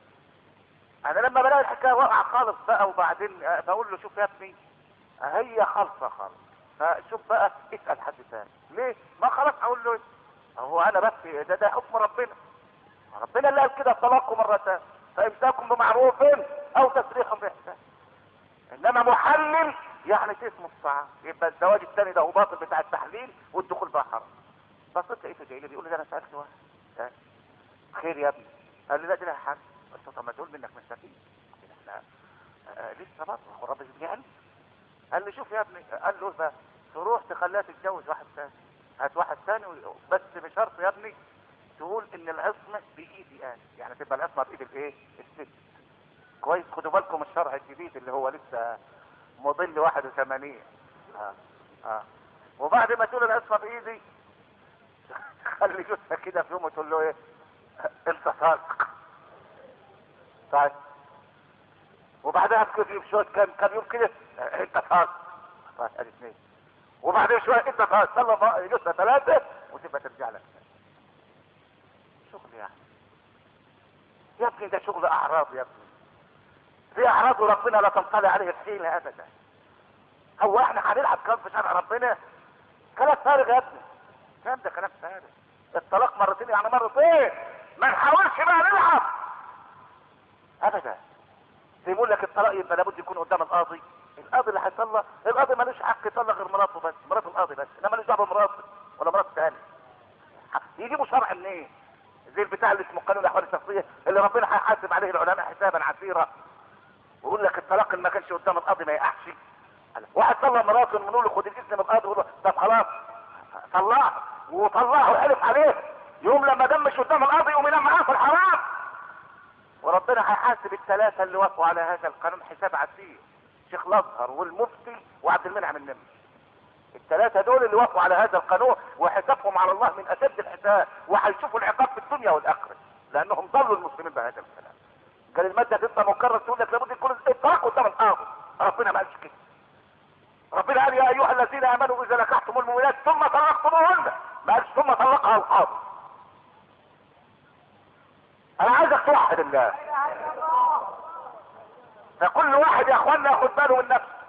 انا لما بلاقي الحكايه واقعه خالص بقى وبعدين بقول له شوف يا ابني هي خالصه خالص، فشوف بقى اسال حد ثاني ليه؟ ما خلاص اقول له هو انا بس ده ده حكم ربنا، ربنا اللي قال كده الطلاق مرتان فامساكم بمعروف او تسريح باحسان. انما محلل يعني اسمه الصعب، يبقى الزواج الثاني ده هو باطل بتاع التحليل والدخول بقى حرام. بصيت لقيته جاي لي بيقول لي ده انا سالت واحد خير يا ابني، قال لي لا دي لها حل. قلت له طب ما تقول منك مستفيد، احنا آه لسه برضه هو رب يجعل. قال لي شوف يا ابني، قال له بقى تروح تخليها تتجوز واحد ثاني، هات واحد ثاني بس بشرط يا ابني تقول ان العصمه بايدي انا، يعني تبقى العصمه بايد الايه؟ الست. كويس، خدوا بالكم الشرع الجديد اللي هو لسه مضل واحد وثمانين. اه اه وبعد ما تقول العصمه بايدي خلي جوزها كده في يوم وتقول له ايه؟ انت صادق. طيب وبعدها بشويه كام كام يوم كده انت صادق. طيب ادي اثنين. وبعدين شويه انت صادق، صلى جوزها ثلاثه وتبقى ترجع لك. شغل يعني يا ابني، ده شغل اعراض يا ابني، في اعراض وربنا لا تنطلع عليه الحيلة ابدا. هو احنا هنلعب كلام في شرع ربنا؟ كلام فارغ يا ابني، كلام ده كلام فارغ. الطلاق مرتين يعني مرتين، ما نحاولش بقى نلعب ابدا. يقول لك الطلاق يبقى لابد يكون قدام القاضي، القاضي اللي هيطلق، القاضي ملوش حق يطلق غير مراته بس، مرات القاضي بس، انما ملوش دعوه بمراته ولا مرات ثانيه. يجيبوا شرع منين؟ زي البتاع اللي اسمه قانون الاحوال الشخصيه اللي ربنا هيحاسب عليه العلماء حسابا عسيرا، ويقول لك الطلاق اللي ما كانش قدام القاضي ما يقعش. واحد طلق مراته نقول له خد الاذن من القاضي، يقول له طب خلاص طلعه، وطلعه وحلف عليه، يوم لما دمش قدام القاضي يقوم ينام معاه في الحرام. وربنا هيحاسب الثلاثه اللي وافقوا على هذا القانون حساب عسير، شيخ الازهر والمفتي وعبد المنعم النمري. الثلاثه دول اللي وافقوا على هذا القانون وحسابهم على الله من اشد الحساب، وهيشوفوا العقاب في الدنيا والاخره لانهم ضلوا المسلمين بهذا الكلام. قال الماده تبقى مكرر تقول لك لابد يكون الطلاق قدام القاضي، ربنا ما قالش كده. ربنا قال يا ايها الذين امنوا اذا نكحتم المؤمنات ثم طلقتموهن، ما قالش ثم طلقها القاضي. انا عايزك توحد الله، فكل واحد يا اخوانا ياخد باله من نفسه.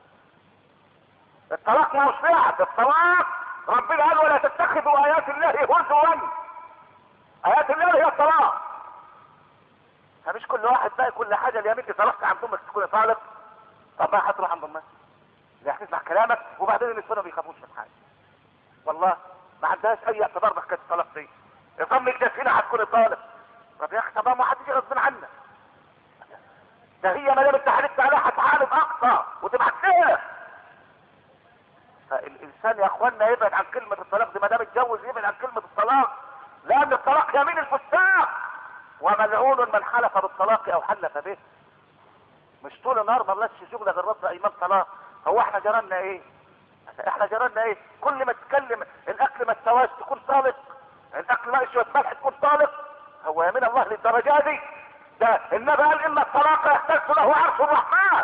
الطلاق ما هوش لعب، الطلاق ربنا قال ولا تتخذوا ايات الله هزوا. ايات الله هي الطلاق، فمش كل واحد بقى كل حاجه اليمين دي طلقت عند امك تكون طالق. طب بقى هتروح عند امك اللي هتسمع كلامك وبعدين النسوان ما بيخافوش من حاجه. والله ما عندهاش اي اعتبار بحكايه الطلاق دي. امك ده فينا هتكون طالق. طب يا اخي طب ما حد يجي غصب عنك. ده هي ما دام انت حلفت عليها هتعالج اقصى وتبعت لها. فالانسان يا اخوانا يبعد عن كلمه الطلاق دي، ما دام اتجوز يبعد عن كلمه الطلاق، لان الطلاق يمين الفساق، وملعون من حلف بالطلاق او حلف به. مش طول النهار ما لناش شغل غير رد ايمان طلاق. هو احنا جرالنا ايه؟ احنا جرالنا ايه؟ كل ما تتكلم الاكل ما استواش تكون طالق، الاكل ما شويه ملح تكون طالق. هو يمين الله للدرجه دي؟ ده النبي قال ان الطلاق يحتاج له عرش الرحمن.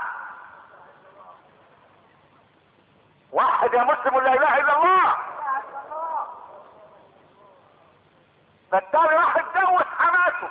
واحد يا مسلم لا اله الا الله. فالتاني راح اتجوز حماته.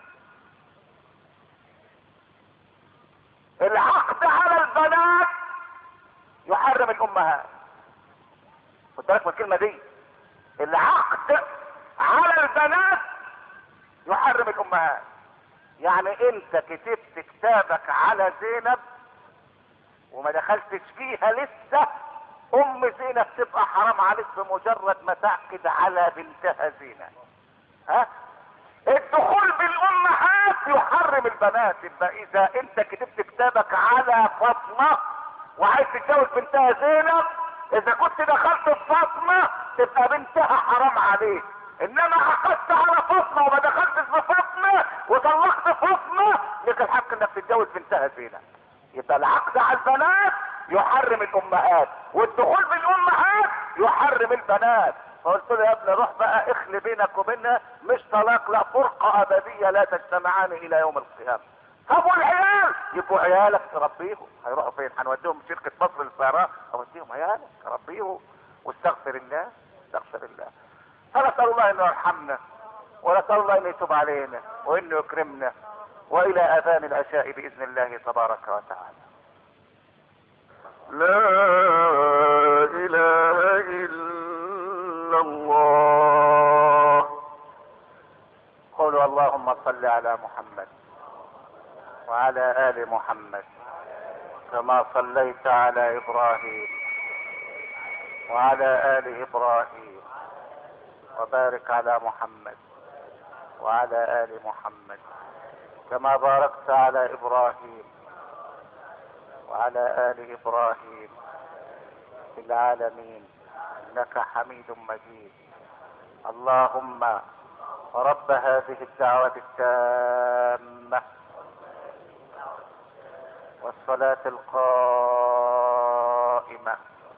العقد على البنات يحرم الامهات. خد بالك من الكلمه دي. العقد على البنات يحرم الامهات. يعني انت كتبت كتابك على زينب وما دخلتش فيها لسه، ام زينب تبقى حرام عليك بمجرد ما تعقد على بنتها زينب. ها؟ الدخول بالامهات يحرم البنات. يبقى اذا انت كتبت كتابك على فاطمه وعايز تتجوز بنتها زينب، اذا كنت دخلت بفاطمه تبقى بنتها حرام عليك. انما عقدت على فاطمه وما دخلتش بفاطمه وطلقت فاطمه، لك الحق انك تتجوز بنتها زينب. يبقى العقد على البنات يحرم الامهات، والدخول بالامهات يحرم البنات. فقلت له يا ابني روح بقى اخلي بينك وبينها، مش طلاق، لا، فرقه ابديه لا تجتمعان الى يوم القيامه. طب والعيال؟ يبقوا عيالك تربيهم. هيروحوا فين؟ هنوديهم شركه مصر للسيارات؟ اوديهم عيالك تربيهم واستغفر الله استغفر الله. فنسال الله انه يرحمنا، ونسال الله انه يتوب علينا وانه يكرمنا، والى اذان العشاء باذن الله تبارك وتعالى. لا اله الا الله. قولوا اللهم صل على محمد وعلى ال محمد كما صليت على ابراهيم وعلى ال ابراهيم، وبارك على محمد وعلى ال محمد كما باركت على ابراهيم وعلى ال ابراهيم في العالمين انك حميد مجيد. اللهم رب هذه الدعوة التامة والصلاة القائمة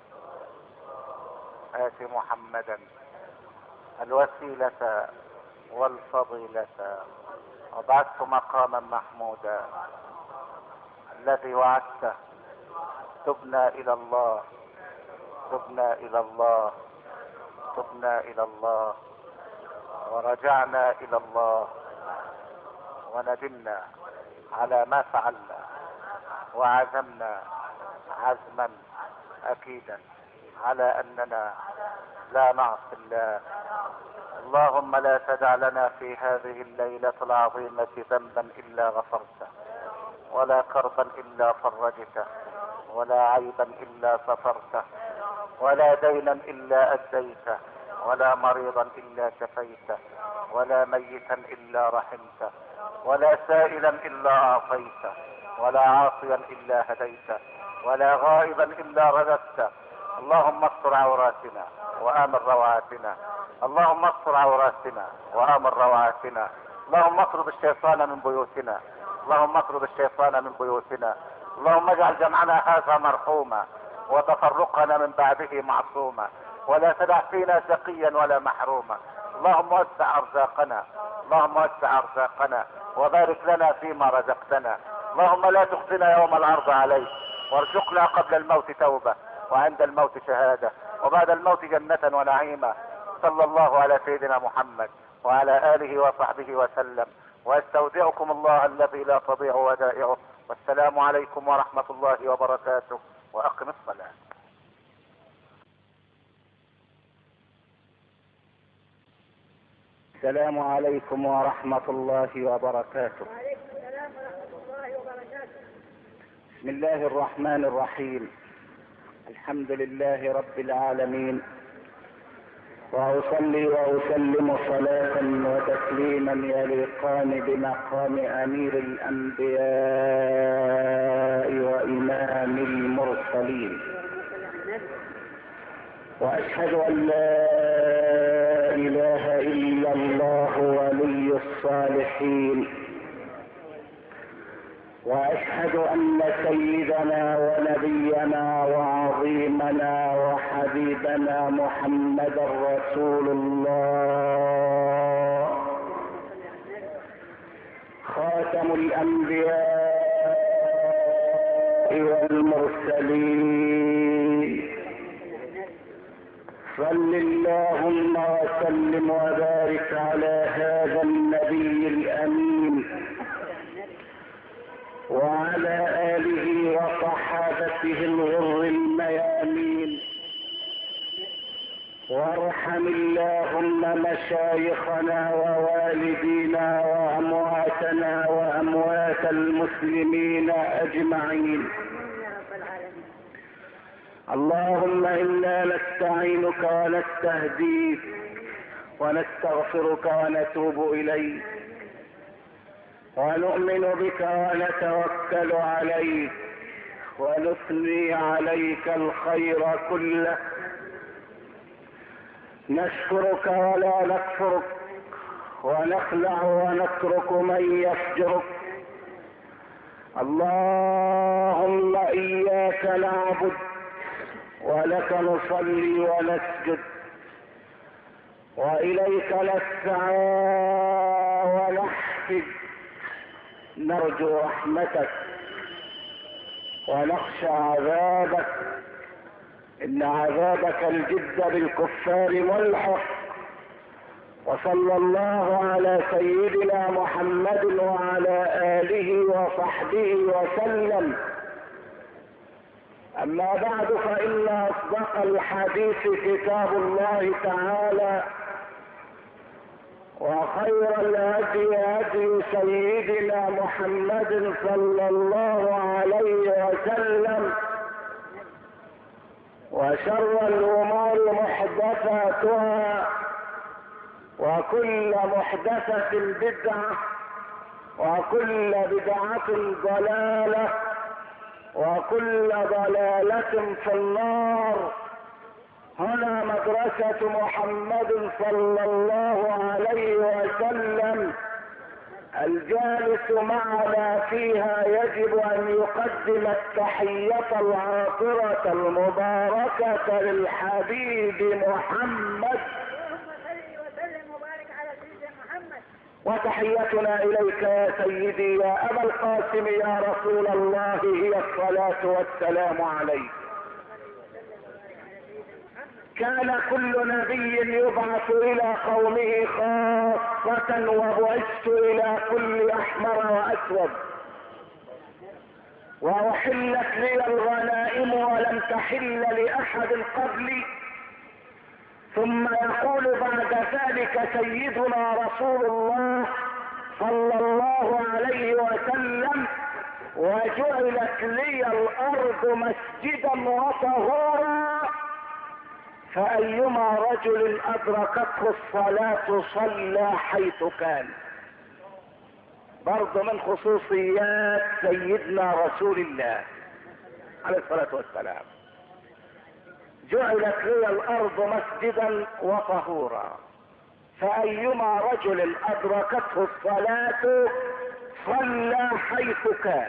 آت محمدا الوسيلة والفضيلة وبعثت مقاما محمودا الذي وعدته. تبنا الى الله تبنا الى الله تبنا الى الله ورجعنا الى الله وندمنا على ما فعلنا وعزمنا عزما اكيدا على اننا لا نعصي الله. اللهم لا تدع لنا في هذه الليلة العظيمة ذنبا الا غفرته، ولا كربا الا فرجته، ولا عيبا الا سترته، ولا دينا الا اديته، ولا مريضا الا شفيته، ولا ميتا الا رحمته، ولا سائلا الا اعطيته، ولا عاصيا الا هديته، ولا غائبا الا رددته. اللهم استر عوراتنا وامن روعاتنا، اللهم استر عوراتنا وامن روعاتنا، اللهم اطرد الشيطان من بيوتنا، اللهم اطرد الشيطان من بيوتنا، اللهم اجعل جمعنا هذا مرحوما وتفرقنا من بعده معصوما، ولا تدع فينا شقيا ولا محروما. اللهم وسع ارزاقنا، اللهم وسع ارزاقنا وبارك لنا فيما رزقتنا. اللهم لا تخزنا يوم العرض عليك، وارزقنا قبل الموت توبة وعند الموت شهادة وبعد الموت جنة ونعيما. صلى الله على سيدنا محمد وعلى آله وصحبه وسلم، واستودعكم الله الذي لا تضيع ودائعه. والسلام عليكم ورحمة الله وبركاته، وأقم الصلاة. السلام عليكم ورحمة الله وبركاته. بسم الله الرحمن الرحيم. الحمد لله رب العالمين، واصلي واسلم صلاة وتسليما يليقان بمقام امير الانبياء وامام المرسلين، واشهد ان لا اله الا الله ولي الصالحين، واشهد ان سيدنا ونبينا وعظيمنا وحبيبنا محمدا رسول الله، خاتم الانبياء والمرسلين. صل اللهم وسلم وبارك على هذا النبي الامين وعلى آله وصحابته الغر الميامين، وارحم اللهم مشايخنا ووالدينا وأمواتنا وأموات المسلمين أجمعين. اللهم إنا نستعينك ونستهديك ونستغفرك ونتوب إليك، ونؤمن بك ونتوكل عليك، ونثني عليك الخير كله، نشكرك ولا نكفرك، ونخلع ونترك من يفجرك. اللهم إياك نعبد ولك نصلي ونسجد، وإليك نسعى ونحفد، نرجو رحمتك ونخشى عذابك، ان عذابك الجد بالكفار ملحق. وصلى الله على سيدنا محمد وعلى آله وصحبه وسلم. اما بعد، فإن اصدق الحديث كتاب الله تعالى، وخير الهدي هدي سيدنا محمد صلى الله عليه وسلم، وشر الامور محدثاتها، وكل محدثة بدعة، وكل بدعة ضلالة، وكل ضلالة في النار. هنا مدرسة محمد صلى الله عليه وسلم، الجالس معنا فيها يجب ان يقدم التحية العاطرة المباركة للحبيب محمد، وتحيتنا اليك يا سيدي يا ابا القاسم يا رسول الله هي الصلاة والسلام عليك. كان كل نبي يبعث الى قومه خاصة، وبعثت الى كل احمر واسود، واحلت لي الغنائم ولم تحل لاحد قبلي. ثم يقول بعد ذلك سيدنا رسول الله صلى الله عليه وسلم: وجعلت لي الارض مسجدا وطهورا، فأيما رجل أدركته الصلاة صلى حيث كان. برضو من خصوصيات سيدنا رسول الله عليه الصلاة والسلام: جعلت لي الأرض مسجدا وطهورا، فأيما رجل أدركته الصلاة صلى حيث كان.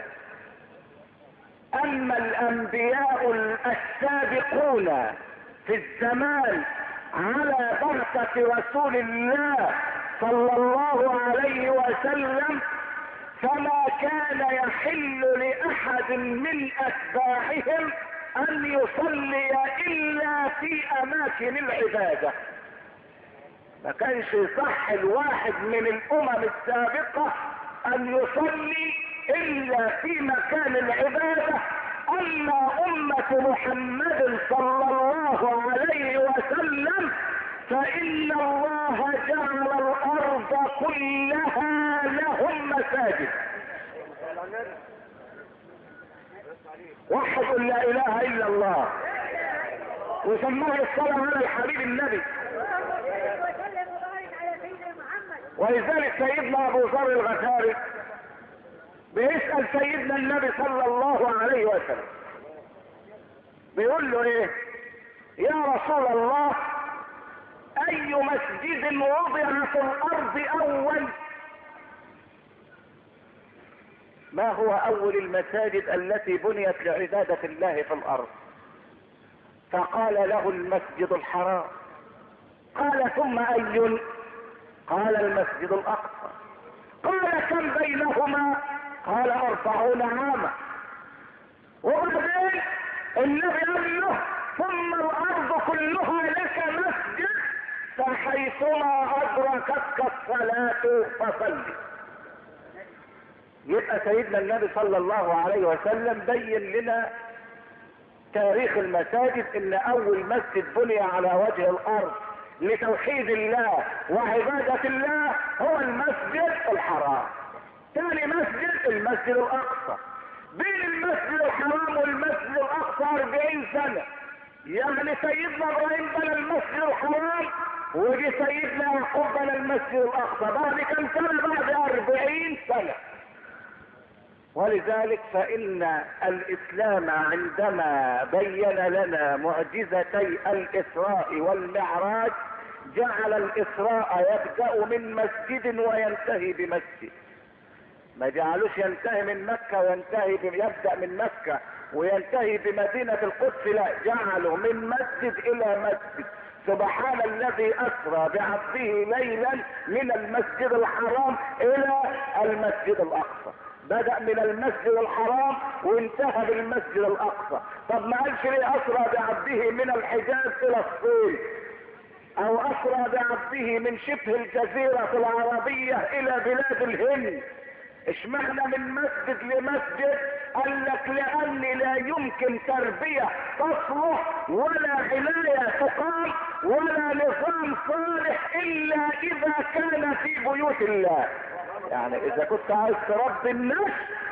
أما الأنبياء السابقون في الزمان على بعثة رسول الله صلى الله عليه وسلم، فما كان يحل لأحد من أتباعهم أن يصلي إلا في أماكن العبادة. ما كانش صح الواحد من الأمم السابقة أن يصلي إلا في مكان العبادة. أما أمة محمد صلى الله عليه وسلم فإن الله جعل الأرض كلها لهم مساجد. وحد قل لا اله الا الله وسموها الصلاة على الحبيب النبي. ولذلك سيدنا ابو ذر الغفاري بيسأل سيدنا النبي صلى الله عليه وسلم بيقول له ايه؟ يا رسول الله اي مسجد وضع في الارض اول؟ ما هو اول المساجد التي بنيت لعبادة الله في الارض؟ فقال له المسجد الحرام. قال ثم اي؟ قال المسجد الاقصى. قال كم بينهما؟ قال اربعون عاما. وبعدين النبي قال له ثم الارض كلها لك مسجد فحيثما ادركتك الصلاة فصل. يبقى سيدنا النبي صلى الله عليه وسلم بين لنا تاريخ المساجد ان اول مسجد بني على وجه الارض لتوحيد الله وعبادة الله هو المسجد الحرام. ثاني مسجد المسجد الاقصى. بين المسجد الحرام والمسجد الاقصى اربعين سنة. يعني سيدنا ابراهيم بنى المسجد الحرام وجي سيدنا يعقوب بنى المسجد الاقصى بعد كم سنة؟ بعد اربعين سنة. ولذلك فإن الإسلام عندما بين لنا معجزتي الإسراء والمعراج جعل الإسراء يبدأ من مسجد وينتهي بمسجد. ما جعلوش ينتهي من مكة وينتهي يبدأ من مكة وينتهي بمدينة القدس، لا، جعلوا من مسجد إلى مسجد. سبحان الذي أسرى بعبده ليلا من المسجد الحرام إلى المسجد الأقصى. بدأ من المسجد الحرام وانتهى بالمسجد الاقصى. طب ما قالش ليه اسرى بعبده من الحجاز الى الصين او اسرى بعبده من شبه الجزيرة العربية الى بلاد الهند؟ اشمعنى من مسجد لمسجد؟ قال لك لان لا يمكن تربية تصلح ولا عناية تقام ولا نظام صالح الا اذا كان في بيوت الله. يعني اذا كنت عايز تربي الناس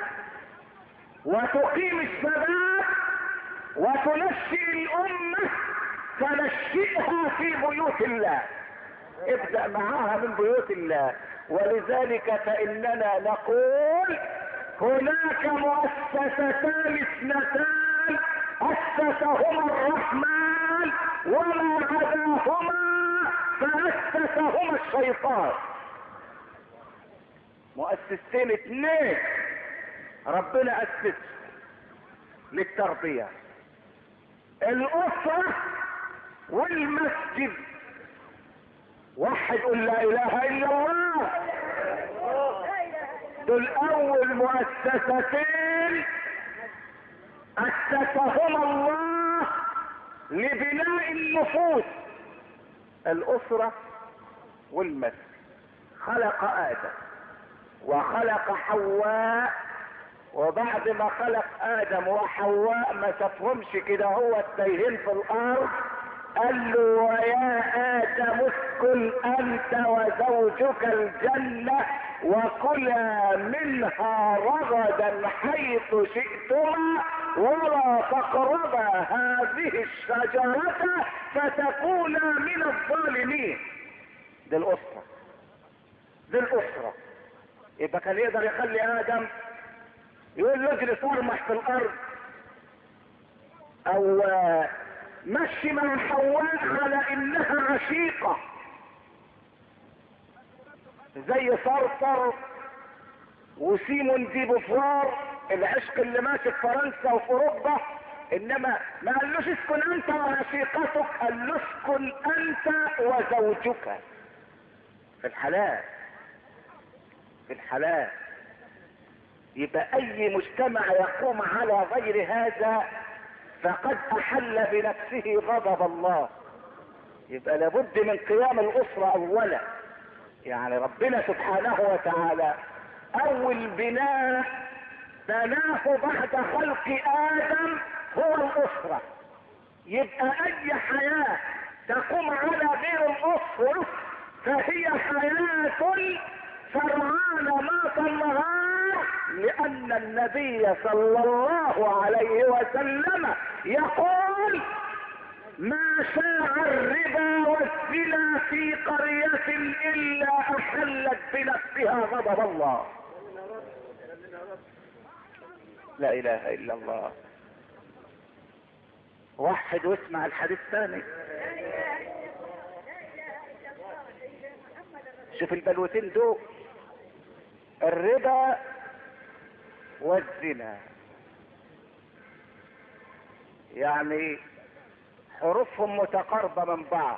وتقيم الشباب وتنشئ الامة فنشئها في بيوت الله. ابدأ معاها من بيوت الله. ولذلك فاننا نقول هناك مؤسستان اثنتان اسسهما الرحمن وما عداهما فاسسهما الشيطان. مؤسستين اثنين ربنا اسس للتربية، الاسرة والمسجد. وحد قل لا اله الا الله. دول اول مؤسستين اسسهما الله لبناء النفوس، الاسرة والمسجد. خلق ادم وخلق حواء، وبعد ما خلق ادم وحواء ما سابهمش كده هو التايهين في الارض، قال له ويا ادم اسكن انت وزوجك الجنة وكلا منها رغدا حيث شئتما ولا تقربا هذه الشجرة فتكونا من الظالمين. دي الاسرة، دي الاسرة. يبقى كان يقدر يخلي ادم يقول له اجري صرمح في الارض او مشي مع حواء على انها عشيقة زي صرصر وسيمون دي بوفوار العشق اللي ماشي في فرنسا وفي اوروبا. انما ما قالوش اسكن انت وعشيقتك، قال له اسكن انت وزوجك في الحلال، في الحلال. يبقى اي مجتمع يقوم على غير هذا فقد احل بنفسه غضب الله. يبقى لابد من قيام الاسرة اولا. يعني ربنا سبحانه وتعالى اول بناء بناه بعد خلق ادم هو الاسرة. يبقى اي حياة تقوم على غير الاسرة فهي حياة سرعان مات النهار، لان النبي صلى الله عليه وسلم يقول ما شاع الربا والزنا في قرية الا احلت بنفسها غضب الله. لا اله الا الله. وحد واسمع الحديث الثاني. شوف البلوتين دول، الربا والزنا، يعني حروفهم متقاربة من بعض.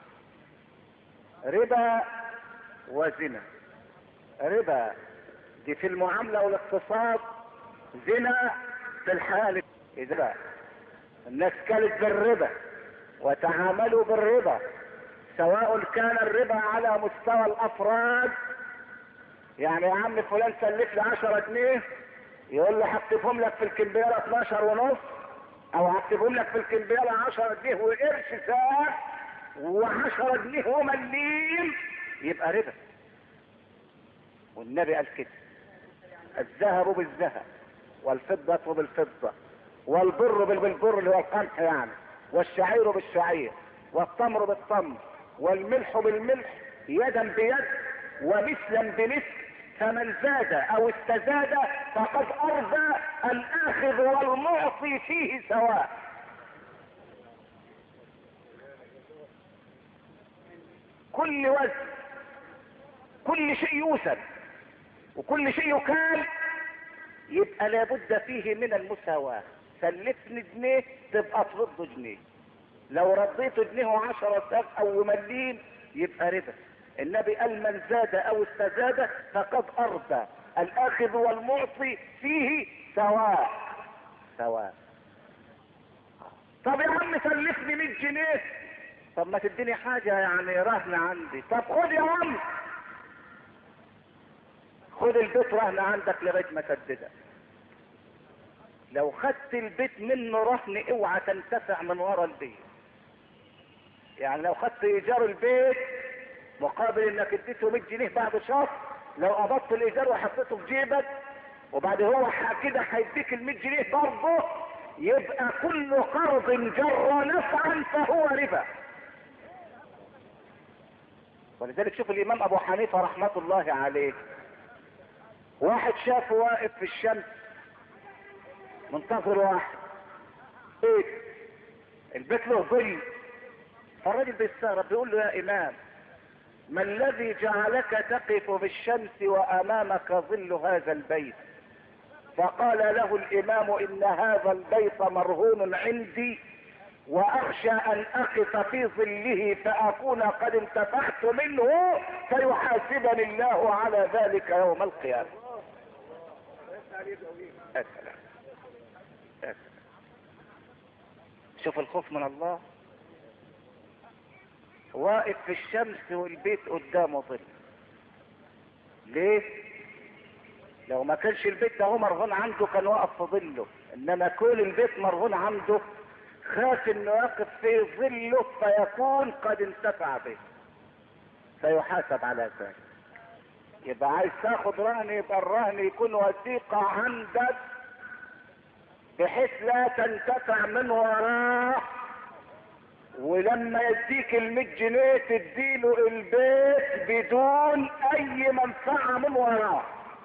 ربا وزنا. ربا دي في المعاملة والاقتصاد، زنا في الحال. إذا الناس كانت بالربا وتعاملوا بالربا، سواء كان الربا على مستوى الافراد، يعني يا عم فلان سلف لي عشرة جنيه، يقول له هكتبهم لك في الكمبيالة اتناشر ونص، او هكتبهم لك في الكمبيالة عشرة جنيه وقرش ساعة وعشرة جنيه ومليم، يبقى ربا. والنبي قال كده: الذهب بالذهب والفضة بالفضة والبر بالبر اللي هو القمح يعني، والشعير بالشعير والتمر بالتمر والملح بالملح يدا بيد ومثلا بمثل، فمن زاد او استزاد فقد ارضى الاخذ والمعطي فيه سواء. كل وزن، كل شيء يوزن وكل شيء يكال، يبقى لابد فيه من المساواة. سلفني جنيه تبقى ترد جنيه، لو رديته جنيه وعشرة او مليم يبقى ربا. النبي قال من زاد او استزاد فقد ارضى الاخذ والمعطي فيه سواء سواء. طب يا عم سلفني مية جنيه، طب ما تديني حاجة يعني رهن عندي. طب خد يا عم، خد البيت رهن عندك لغاية ما سددك. لو خدت البيت منه رهن اوعى تنتفع من ورا البيت. يعني لو خدت ايجار البيت مقابل انك اديته مية جنيه بعد شهر، لو قبضت الايجار وحطيته في جيبك وبعد هو كده هيديك ال مية جنيه برضه، يبقى كل قرض جر نفعا فهو ربا. ولذلك شوف الامام ابو حنيفة رحمة الله عليه، واحد شافه واقف في الشمس منتظر واحد، ايه البيت له ظل، فالراجل بيستغرب بيقول له يا امام ما الذي جعلك تقف بالشمس وامامك ظل هذا البيت؟ فقال له الامام ان هذا البيت مرهون عندي واخشى ان اقف في ظله فاكون قد انتفعت منه فيحاسبني الله على ذلك يوم القيامة. أسلام. أسلام. شوف الخوف من الله، واقف في الشمس والبيت قدامه ظل. ليه؟ لو ما كانش البيت ده هو مرهون عنده كان واقف في ظله، انما كل البيت مرهون عنده خاف انه يقف في ظله فيكون قد انتفع به فيحاسب على ذلك. يبقى عايز تاخد رهن، يبقى الرهن يكون وثيقة عندك بحيث لا تنتفع من وراه، ولما يديك المية جنيه تديله البيت بدون اي منفعة من وراه.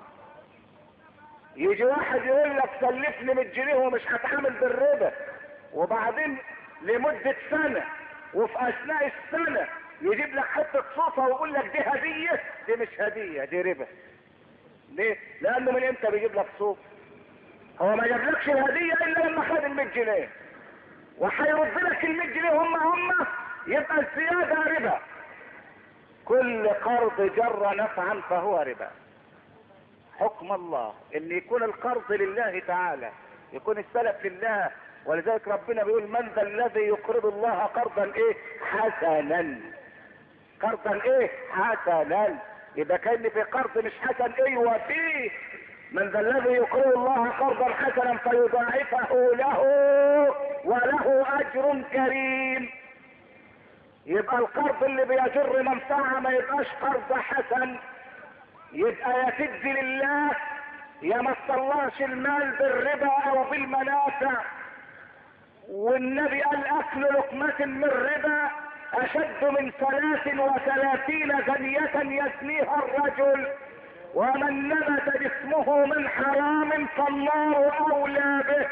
يجي واحد يقول لك سلفني مية جنيه ومش هتعامل بالربا، وبعدين لمدة سنة وفي اثناء السنة يجيب لك حتة صوفة ويقول لك دي هدية، دي مش هدية، دي ربا. ليه؟ لانه من امتى بيجيب لك صوف؟ هو ما جابلكش الهدية الا لما خد المية جنيه، وهيرد لك المية جنيه هم هم، يبقى الزيادة ربا. كل قرض جر نفعا فهو ربا. حكم الله ان يكون القرض لله تعالى، يكون السلف لله، ولذلك ربنا بيقول من ذا الذي يقرض الله قرضا ايه؟ حسنا. قرضا ايه؟ حسنا. يبقى كان في قرض مش حسن، ايوه فيه. من ذا الذي يقرض الله قرضا حسنا فيضاعفه له وله اجر كريم. يبقى القرض اللي بيجر منفعه ما يبقاش قرض حسن، يبقى يا تدي لله يا ما تطلعش المال بالربا او بالمنافع. والنبي قال اكل لقمة من ربا اشد من ثلاث وثلاثين غنية يزنيها الرجل، ومن نبت جسمه من حرام فالنار اولى به.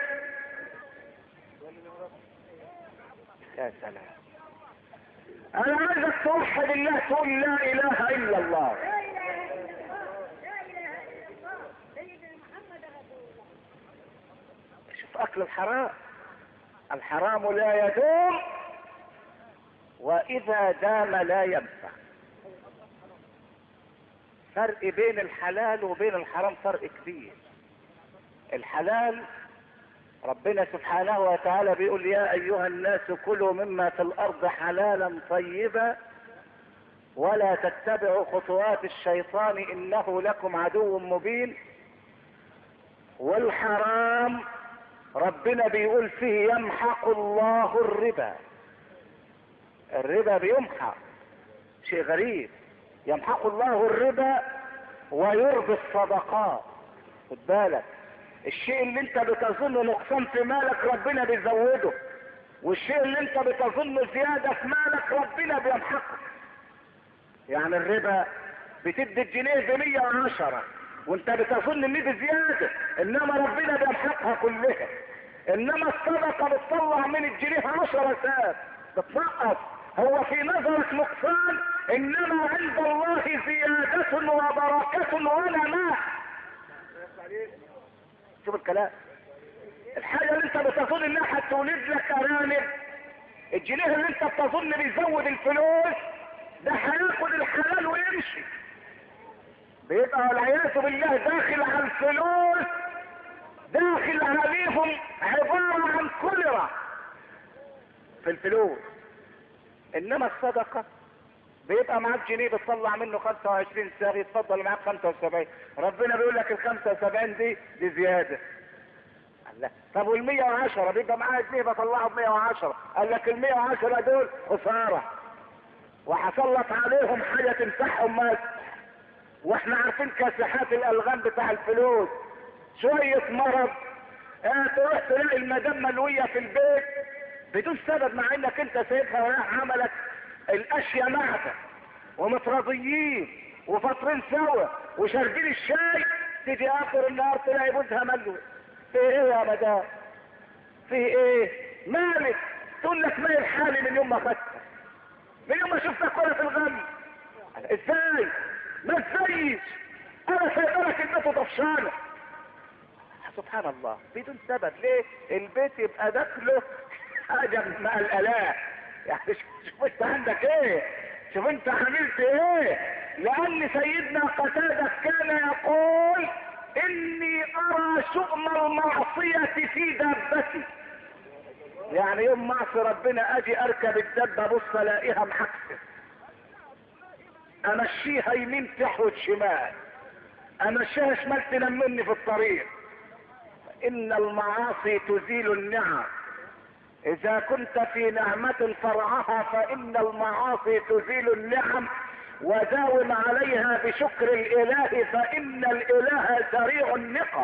يا سلام. انا عايزك توحد الله، تقول لا اله الا الله. شوف اكل الحرام، الحرام لا يدوم واذا دام لا ينفع. فرق بين الحلال وبين الحرام فرق كبير. الحلال ربنا سبحانه وتعالى بيقول يا ايها الناس كلوا مما في الارض حلالا طيبا ولا تتبعوا خطوات الشيطان انه لكم عدو مبين. والحرام ربنا بيقول فيه يمحق الله الربا. الربا بيمحق، شيء غريب. يمحق الله الربا ويربي الصدقات. خد بالك، الشيء اللي انت بتظنه نقصان في مالك ربنا بيزوده، والشيء اللي انت بتظنه زيادة في مالك ربنا بيمحقه. يعني الربا بتدي الجنيه بمية وعشرة وانت بتظن ان دي زيادة، انما ربنا بيمحقها كلها. انما الصدقة بتطلع من الجنيه عشرة ساب بتنقص. هو في نظرك نقصان، انما عند الله زيادة وبركة ونماء. شوف الكلام. الحاجة اللي انت بتظن انها هتولد لك ارانب، الجنيه اللي انت بتظن بيزود الفلوس ده هياخد الحلال ويمشي. بيبقى والعياذ بالله داخل على الفلوس، داخل عليهم عبارة عن كوليرا في الفلوس. انما الصدقة بيبقى معاك جنيه بتطلع منه خمسة وعشرين ساغي، يتفضل معاك خمسة وسبعين. ربنا بيقول لك ال خمسة وسبعين دي دي زيادة. الله. طب وال مية وعشرة بيبقى معايا جنيه بطلعه ب مية وعشرة، قال لك ال مية وعشرة دول خسارة وحصلت عليهم حاجة تنفعهم مسح. واحنا عارفين كاسحات الالغام بتاع الفلوس، شوية مرض اه تروح تلاقي المدام ملوية في البيت بدون سبب، مع انك انت سايبها وراح عملك الاشياء معدة ومتراضيين وفاطرين سوا وشاربين الشاي، تيجي اخر النهار تلاقي جوزها ملوي. في ايه يا مدام؟ في ايه؟ مالك؟ تقول لك مال حالي من يوم ما خدتها، من يوم ما شفتك ولا في الغم. ازاي؟ ما تزيش، انا سايبلك البيت وطفشانه. سبحان الله، بدون سبب. ليه؟ البيت يبقى داخله حاجه مع الاله. يعني شوف انت عندك ايه، شوف انت عملت ايه. لان سيدنا قتادة كان يقول اني ارى شؤم المعصية في دابتي. يعني يوم معصي ربنا اجي اركب الدابة بص الاقيها محكسة، امشيها يمين تحوت شمال، امشيها شمال تنمني في الطريق. ان المعاصي تزيل النعم، اذا كنت في نعمة فرعها فان المعاصي تزيل النعم، وداوم عليها بشكر الاله فان الاله سريع النقم.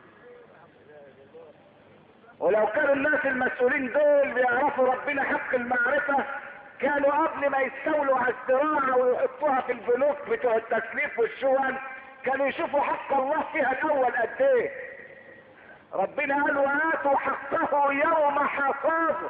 ولو كانوا الناس المسؤولين دول بيعرفوا ربنا حق المعرفة كانوا قبل ما يستولوا على الزراعة ويحطوها في البنوك بتوع التسليف والشون كانوا يشوفوا حق الله فيها الاول قد ايه. ربنا قال وآتوا حقه يوم حصاده،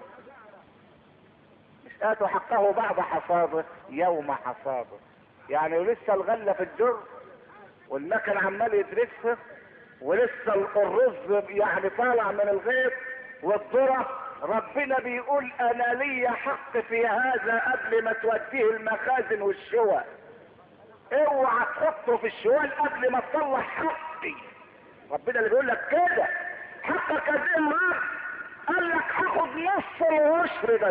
مش آتوا حقه بعد حصاده، يوم حصاده. يعني لسه الغلة في الجر والمكن عمال يدرسها، ولسه الرز يعني طالع من الغيط والذرة. ربنا بيقول انا لي حق في هذا قبل ما توديه المخازن والشوى. اوعى تحطه في الشوال قبل ما تطلع حقي. ربنا اللي بيقول لك كده، حقك قد ايه يا رب؟ قال لك هاخد نص العشر بس.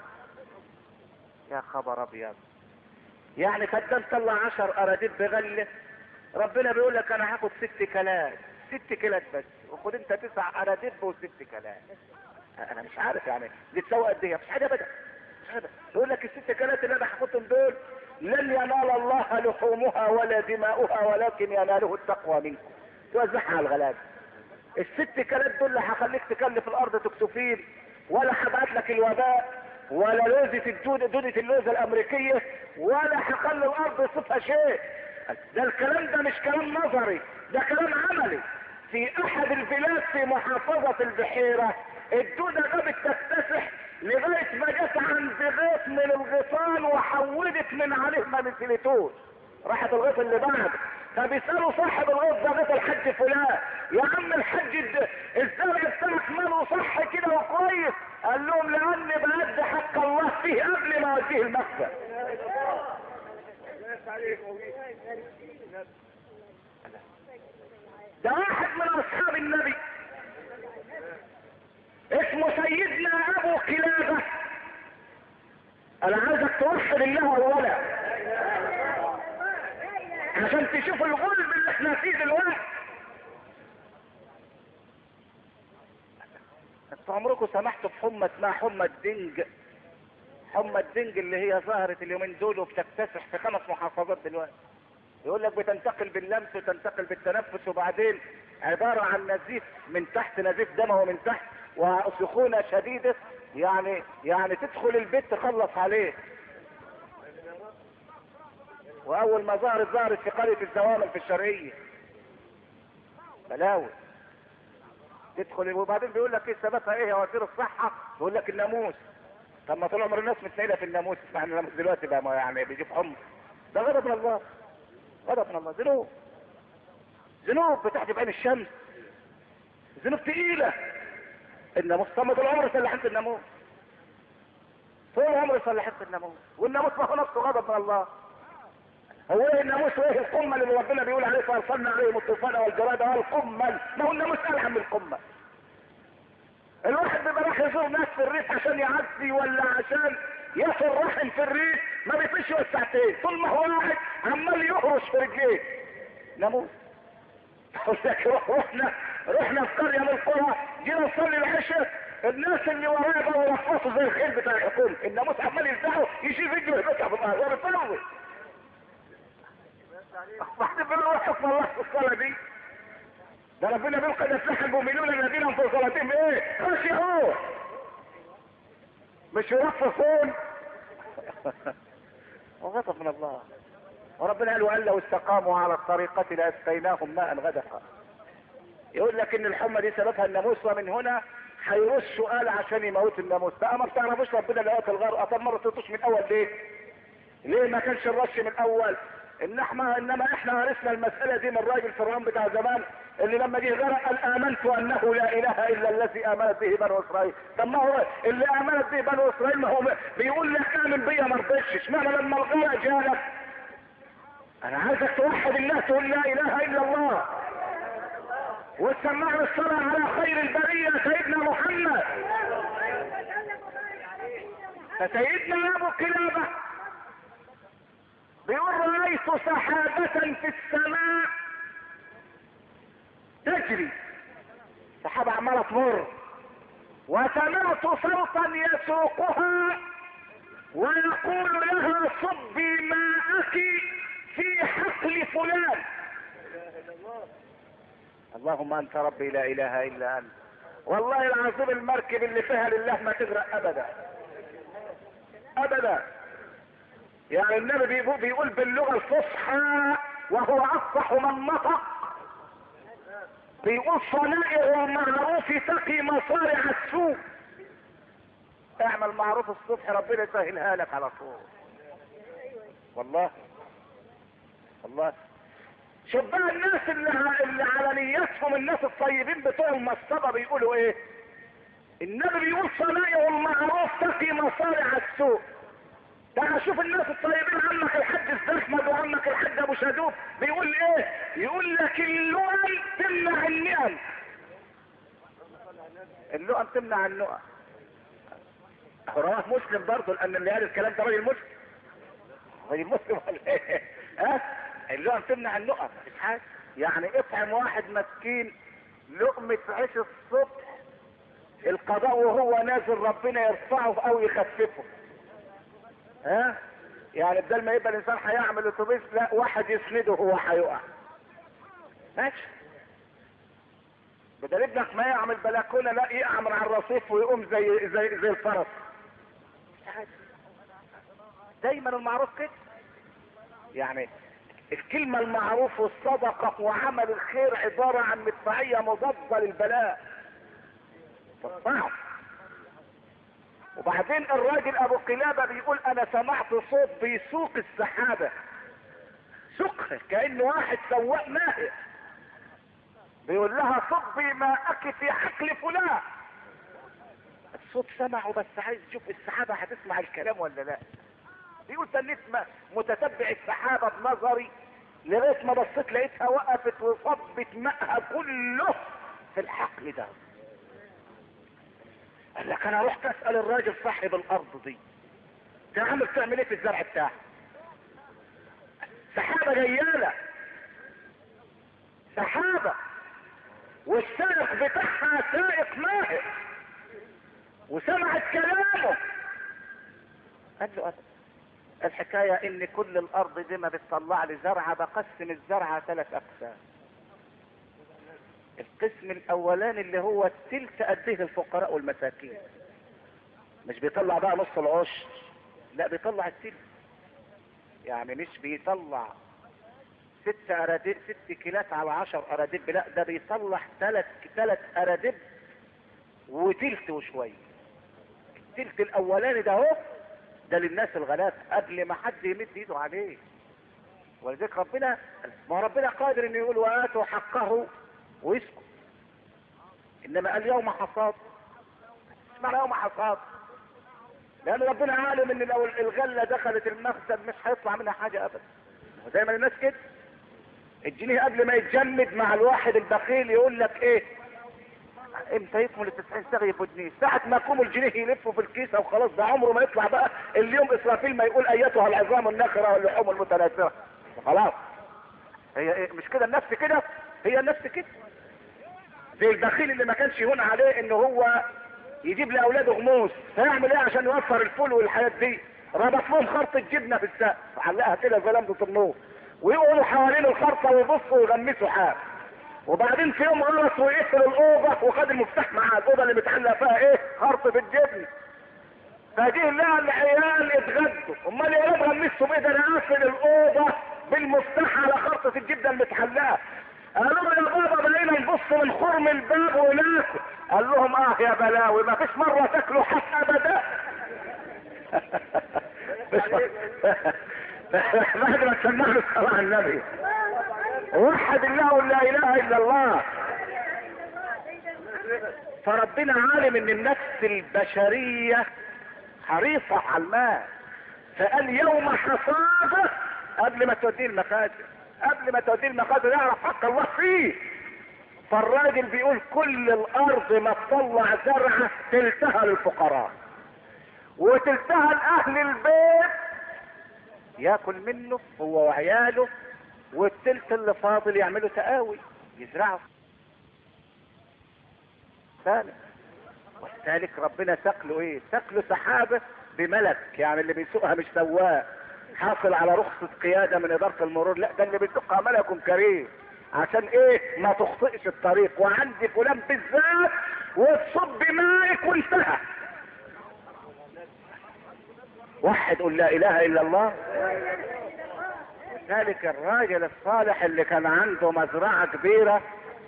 يا خبر ابيض، يعني فدان طلع عشر اراضيب بغله، ربنا بيقول لك انا هاخد ست كلات، ست كلات بس، وخد انت تسع اراضيب وست كلات. انا مش عارف يعني دي تساوي قد ايه، مش حاجه ابدا، مش حاجه. يقول لك الست كلات اللي انا هاخدهم دول لن ينال الله لحومها ولا دماؤها ولكن يناله التقوى منكم. توزعها على الغلابه. الست كلات دول لا هخليك تكلف الارض تكسفين، ولا هبعت لك الوباء، ولا لوزة الدودة دودة اللوزة الامريكية، ولا هخلي الارض يصفها شيء. ده الكلام ده مش كلام نظري، ده كلام عملي. في احد البلاد في محافظة البحيرة الدودة جابت تكتسح لغاية ما جت عند غيط من الغيطان وحودت من عليه ما نزلتوش، راحت الغيط اللي بعده. فبيسألوا صاحب الغيط ده غيط الحج فلان، يا عم الحج الد- الزرع بتاعك ماله صح كده وكويس؟ قال لهم لاني بأدي حق الله فيه قبل ما اوديه المكتب. ده واحد من اصحاب النبي اسمه سيدنا ابو كلابة. انا عايزك توحد الله اولا عشان تشوف الغلب اللي احنا فيه دلوقتي. انتوا عمركم سمحتوا بحمى اسمها حمى الدنج؟ حمى الدنج اللي هي ظهرت اليومين دول وبتكتسح في خمس محافظات دلوقتي. يقول لك بتنتقل باللمس وتنتقل بالتنفس، وبعدين عبارة عن نزيف من تحت، نزيف دموي من تحت، وسخونة شديدة، يعني يعني تدخل البيت تخلص عليه. واول ما ظهرت ظهرت في قرية الزوامل في الشرقية بلاوي تدخل. وبعدين بيقول لك ايه سببها ايه يا وزير الصحة؟ بيقول لك الناموس. طب ما طول عمر الناس متنيلة في الناموس، اسمع الناموس دلوقتي بقى ما يعني بيجيب حمى. ده غضب من الله، غضب من الله، ذنوب ذنوب بتحجب عين الشمس، ذنوب تقيلة. الناموس طب طول عمري صلحت الناموس، طول عمري صلحت الناموس، والناموس ما هو نفسه غضب من الله. هو ايه الناموس وايه القمل اللي ربنا بيقول عليه فارسلنا عليهم الطوفان والجراد والقمل؟ ما هو الناموس الحم من القمل. الواحد بيبقى راح يزور ناس في الريف عشان يعدي ولا عشان يصل رحم في الريف، ما بيفيش ساعتين، طول ما هو قاعد عمال يهرش في رجليه ناموس. رحنا رحنا في قريه من القرى، جينا نصلي العشاء، الناس اللي ورايا بقوا يرفصوا زي الخيل بتاع الحكومه، الناموس عمال يفتحوا يشيل رجله ويفتح في الارض وبيطول. بعدين بيقولوا حكم الله في الصلاه دي، ده ربنا بيقول قد افلح المؤمنون الذين هم في صلاتهم ايه؟ خشعوا، مش يرفصون. وغضب من الله. وربنا قال وقال لو استقاموا على الطريقة لاسقيناهم ماء غدقا. يقول لك ان الحمى دي سببها الناموس، ومن هنا هيرشوا قال عشان يموت الناموس. بقى ما بتعرفوش ربنا لقيت الغرقة؟ طب ما رشتوش من اول ليه؟ ليه ما كانش الرش من اول؟ ان احنا انما احنا ورثنا المسألة دي من راجل فرعون بتاع زمان اللي لما جه غرق قال امنت انه لا اله الا الذي امنت به بنو اسرائيل. طب ما هو اللي امنت به بنو اسرائيل ما هو بيقول لك امن بيا ما رضيتش، اشمعنى لما الغرق جالك؟ انا عايزك توحد الله، تقول لا اله الا الله وتسمعنا الصلاة على خير البرية سيدنا محمد. فسيدنا ابو كلابة بيقول رأيت سحابة في السماء تجري، سحابة عمالة تمر، وسمعت صوتا يسوقها ويقول لها صبي ماءك في حقل فلان. اللهم انت ربي لا اله الا انت. والله العظيم المركب اللي فيها لله ما تغرق ابدا ابدا. يعني النبي بيقول, بيقول باللغة الفصحى وهو افصح من نطق، بيقول صنائع المعروف تقي مصارع السوء. اعمل معروف الصبح ربنا يسهلها لك على طول. والله والله شوف بقى الناس اللي, اللي على نيتهم الناس الطيبين بتوع المصطبة بيقولوا ايه؟ النبي بيقول صنائع المعروف تقي مصارع السوء. تعال شوف الناس الطيبين، عمك الحاج الزحمد وعمك الحاج ابو شادوب بيقول ايه؟ يقول لك اللؤم تمنع النئم. اللؤم تمنع النؤم. رواه مسلم برضه، لان اللي قال الكلام ده راجل مسلم. راجل مسلم ولا ايه؟ ها؟ اللؤم تمنع النؤم، مش حاجه. يعني اطعم واحد مسكين لقمة عيش الصبح، القضاء وهو نازل ربنا يرفعه او يخففه. ها؟ يعني بدل ما يبقى الانسان هيعمل اتوبيس، لا واحد يسنده هو هيقع. ماشي. بدل ابنك ما يعمل بلكونه، لا يقع من على الرصيف ويقوم زي زي زي الفرس. دايما المعروف كده. يعني الكلمة المعروف والصدقة وعمل الخير عبارة عن مدفعية مضادة للبلاء. تصنعه. وبعدين الراجل ابو قلابة بيقول انا سمعت صوت بيسوق السحابة، سوقها كأنه واحد سواق ماهر بيقول لها صبي ماءك في حقل فلان. الصوت سمعه بس عايز يشوف السحابة هتسمع الكلام ولا لا. بيقول تنيت متتبع السحابة بنظري لغاية ما بصيت لقيتها وقفت وصبت ماءها كله في الحقل ده. قال لك انا رحت اسأل الراجل صاحب الارض دي، ده عامل تعمل ايه في الزرع بتاعه؟ سحابة جيالة، سحابة والسائق بتاعها سائق ماهر وسمعت كلامه. قال له أبدا، الحكاية ان كل الارض دي ما بتطلع لي زرعة، بقسم الزرعة ثلاث اقسام. القسم الاولاني اللي هو التلت اديه للفقراء والمساكين، مش بيطلع بقى نص العشر، لا بيطلع التلت. يعني مش بيطلع ست اراديب ست كيلات على عشر اراديب، لا ده بيطلع ثلاث ثلاث اراديب وتلت وشوية. التلت الاولاني ده اهو ده للناس الغلابة قبل ما حد يمد ايده عليه. ولذلك ربنا، ما ربنا قادر انه يقول واتوا حقه ويسكت. انما قال يوم حصاد. مش معنى يوم حصاد، لان ربنا عالم ان لو الغلة دخلت المخزن مش هيطلع منها حاجة ابدا. ودايما الناس كده، الجنيه قبل ما يتجمد مع الواحد البخيل يقول لك ايه، امتى يكمل التسعين ساغ يبقوا جنيه؟ ساعة ما يقوم الجنيه يلفوا في الكيسة وخلاص، ده عمره ما يطلع بقى اليوم اسرافيل ما يقول ايتها العظام الناخرة واللحوم المتناثرة. خلاص. هي ايه مش كده النفس كده؟ هي النفس كده. زي البخيل اللي ما كانش يهون عليه ان هو يجيب لاولاده غموس، فيعمل ايه عشان يوفر الفول والحاجات دي؟ ربط لهم خرطة جبنة في السقف، علقها كده زي لمبة النور، ويقولوا حوالين الخرطة ويبصوا ويغمسوا حاجة. وبعدين في يوم غلط ويقفل الاوضه وخد المفتاح معاه، الاوضه اللي متعلق فيها ايه؟ خرطه الجبن. فجه لها العيال اتغدوا، امال يا ولاد غمسوا بايه؟ ده انا قافل الاوضه بالمفتاح على خرطه الجبنه المتعلقه. قالوا له يا بابا بقينا نبص من خرم الباب وناكل. قال لهم اه يا بلاوي، ما فيش مره تاكلوا حق ابدا. بعد ما سمعنا الصلاه على النبي، وحد الله لا اله الا الله. فربنا عالم ان النفس البشرية حريصة على المال، فقال يوم حصاده قبل ما توديه المخازن، قبل ما توديه المخازن يعرف حق الله فيه. فالراجل بيقول كل الارض ما تطلع زرعة تلتها للفقراء وتلتها لاهل البيت ياكل منه هو وعياله، والتلت اللي فاضل يعملوا تقاوي يزرعوا ثالث. والثالث ربنا سقله ايه؟ سقله سحابة بملك، يعني اللي بيسوقها مش سواق حاصل على رخصة قيادة من ادارة المرور، لا ده اللي بيسوقها ملك كريم. عشان ايه؟ ما تخطئش الطريق، وعندي فلان بالذات وتصب مائك وانتهى. وحد قل لا اله الا الله. ذلك الراجل الصالح اللي كان عنده مزرعة كبيرة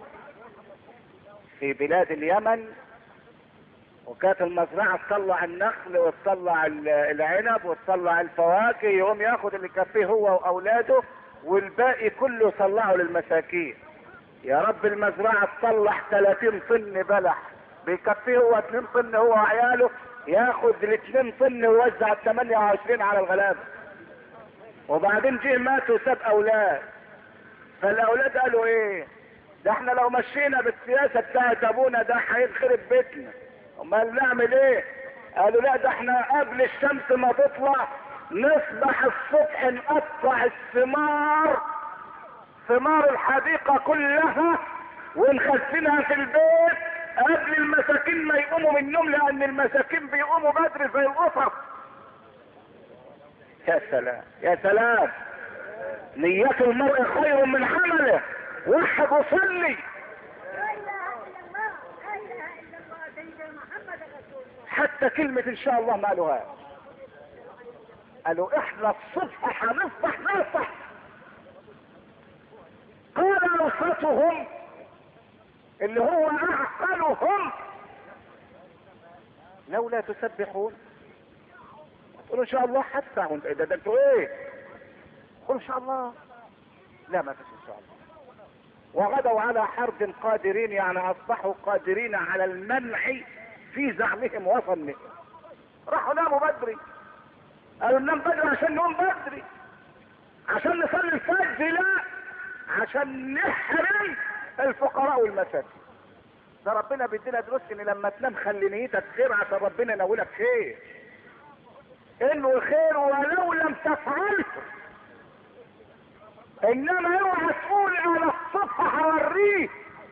في بلاد اليمن، وكانت المزرعة تطلع النخل وتطلع العنب وتطلع الفواكه، يقوم ياخد اللي يكفيه هو واولاده والباقي كله يطلعه للمساكين. يا رب المزرعة تطلع ثلاثين طن بلح، بيكفيه هو اتنين طن هو وعياله، ياخد الاثنين طن ويوزع الثمانية وعشرين على الغلابة. وبعدين جه مات وساب اولاد، فالاولاد قالوا ايه؟ ده احنا لو مشينا بالسياسة بتاعت ابونا ده هيخرب بيتنا، امال نعمل ايه؟ قالوا لا ده احنا قبل الشمس ما تطلع نصبح الصبح نقطع الثمار، ثمار الحديقة كلها ونخزنها في البيت قبل المساكين ما يقوموا من النوم، لان المساكين بيقوموا بدري زي القطط. يا سلام يا سلام، نية المرء خير من عمله. واحد وصلي حتى كلمة ان شاء الله ما قالوهاش، قالوا احنا الصبح هنصبح نصح. قال اوسطهم اللي هو اعقلهم لولا تسبحون، قولوا ان شاء الله. حتى ده, ده انتوا ايه؟ قولوا ان شاء الله. لا ما فيش ان شاء الله. وغدوا على حرد قادرين، يعني اصبحوا قادرين على المنع في زعمهم وظنهم. راحوا ناموا بدري، قالوا ننام بدري عشان نقوم بدري، عشان نصلي الفجر، لا عشان نحرم الفقراء والمساكين. ده ربنا بيدينا دروس ان لما تنام خلي نيتك خير عشان ربنا ينولك خير، انه خير ولو لم تفعله. انما اوعى تقول انا الصبح هوريه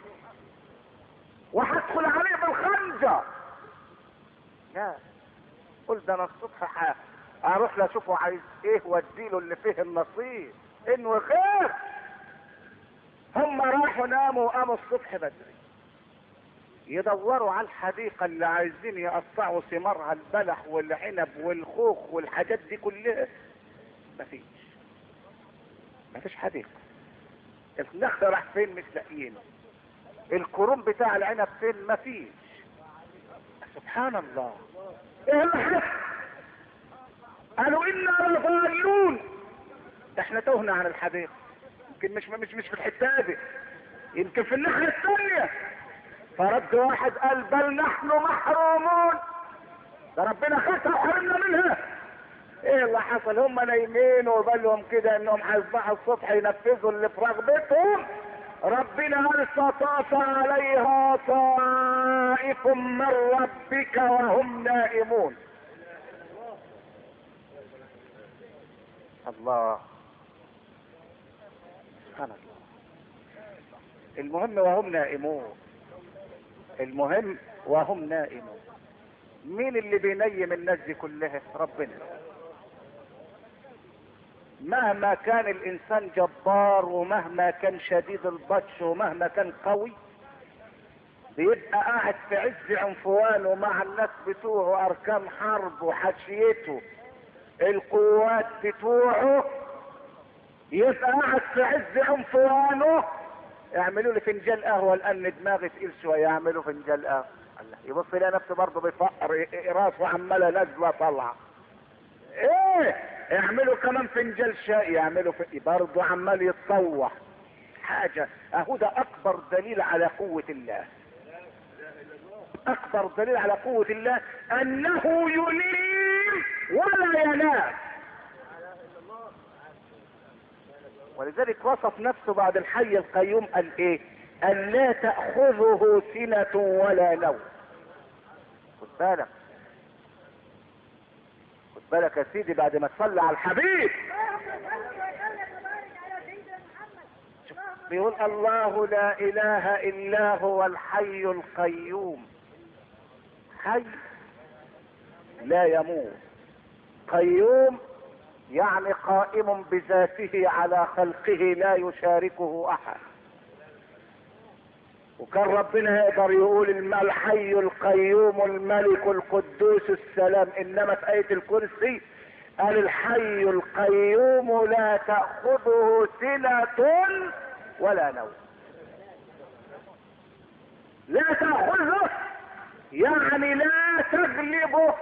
وهدخل عليه بالخنجر، لا قل ده انا الصبح ه- اروح له اشوفه عايز ايه واديله اللي فيه النصيب انه خير. هم راحوا ناموا وقاموا الصبح بدري يدوروا على الحديقة اللي عايزين يقطعوا ثمارها، البلح والعنب والخوخ والحاجات دي كلها. مفيش مفيش حديقة. النخل راح فين؟ مش لاقيينه. الكروم بتاع العنب فين؟ مفيش. سبحان الله. ايه اللي حصل؟ قالوا انا لضالون، احنا تهنا عن الحديقة. يمكن مش مش مش في الحتة دي، يمكن في الناحية الثانية. فرد واحد قال بل نحن محرومون، ده ربنا خدها وحرمنا منها. ايه اللي حصل؟ هم نايمين وبالهم كده انهم هيصبحوا الصبح ينفذوا اللي في رغبتهم. ربنا قال فطاف عليها طائف من ربك وهم نائمون. الله سبحان الله. المهم وهم نائمون، المهم وهم نائمون. مين اللي بينيم الناس دي كلها؟ ربنا. مهما كان الانسان جبار ومهما كان شديد البطش ومهما كان قوي، بيبقى قاعد في عز عنفوانه مع الناس بتوعه، اركان حرب وحاشيته القوات بتوعه، يبقى قاعد في عز عنفوانه. يعملوا لي فنجان قهوه لان دماغي تقيل شويه، يعملوا فنجان قهوه، يبص يلاقي نفسه برضه بيفقر، راسه عماله نازله طالعه. ايه يعملوا كمان فنجان شاي، يعملوا في برضه عمال يتطوح حاجه. اهو ده اكبر دليل على قوه الله، اكبر دليل على قوه الله انه ينيم ولا ينام. ولذلك وصف نفسه بعد الحي القيوم قال ايه؟ ان لا تأخذه سنة ولا نوم. خد بالك خد بالك يا سيدي، بعد ما تصلي على الحبيب بيقول الله لا اله الا هو الحي القيوم. حي لا يموت، قيوم يعني قائم بذاته على خلقه لا يشاركه احد. وكان ربنا يقدر يقول الحي القيوم الملك القدوس السلام، انما في آية الكرسي قال الحي القيوم لا تأخذه سنة ولا نوم. لا تأخذه يعني لا تغلبه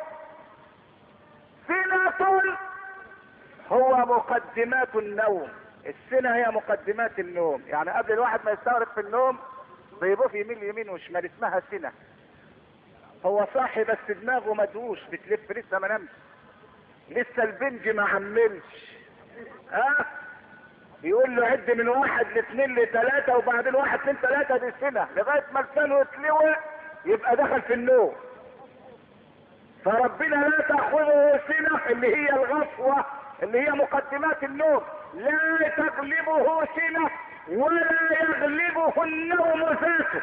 سنة، هو مقدمات النوم. السنة هي مقدمات النوم، يعني قبل الواحد ما يستغرق في النوم بيبقى يمين يمين وشمال، اسمها سنة. هو صاحي بس دماغه مدوش بتلف، لسه ما نامش، لسه البنج ما عملش. ها بيقول له عد من واحد لاثنين لثلاثة، وبعدين واحد اثنين ثلاثة دي سنة، لغاية ما لسانه يتلوى يبقى دخل في النوم. فربنا لا تأخذه سنة اللي هي الغفوة اللي هي مقدمات النوم، لا تغلبه سنة ولا يغلبه النوم ذاته.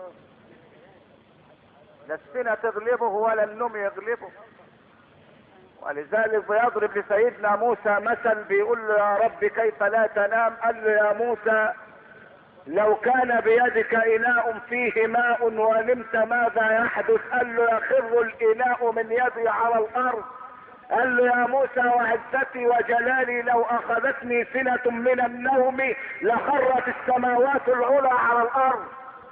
لا السنة تغلبه ولا النوم يغلبه. ولذلك بيضرب لسيدنا موسى مثل، بيقول له يا رب كيف لا تنام؟ قال له يا موسى لو كان بيدك إناء فيه ماء ونمت ماذا يحدث؟ قال له يخر الإناء من يدي على الأرض. قال له يا موسى وعزتي وجلالي لو أخذتني سنة من النوم لخرت السماوات العلى على الأرض.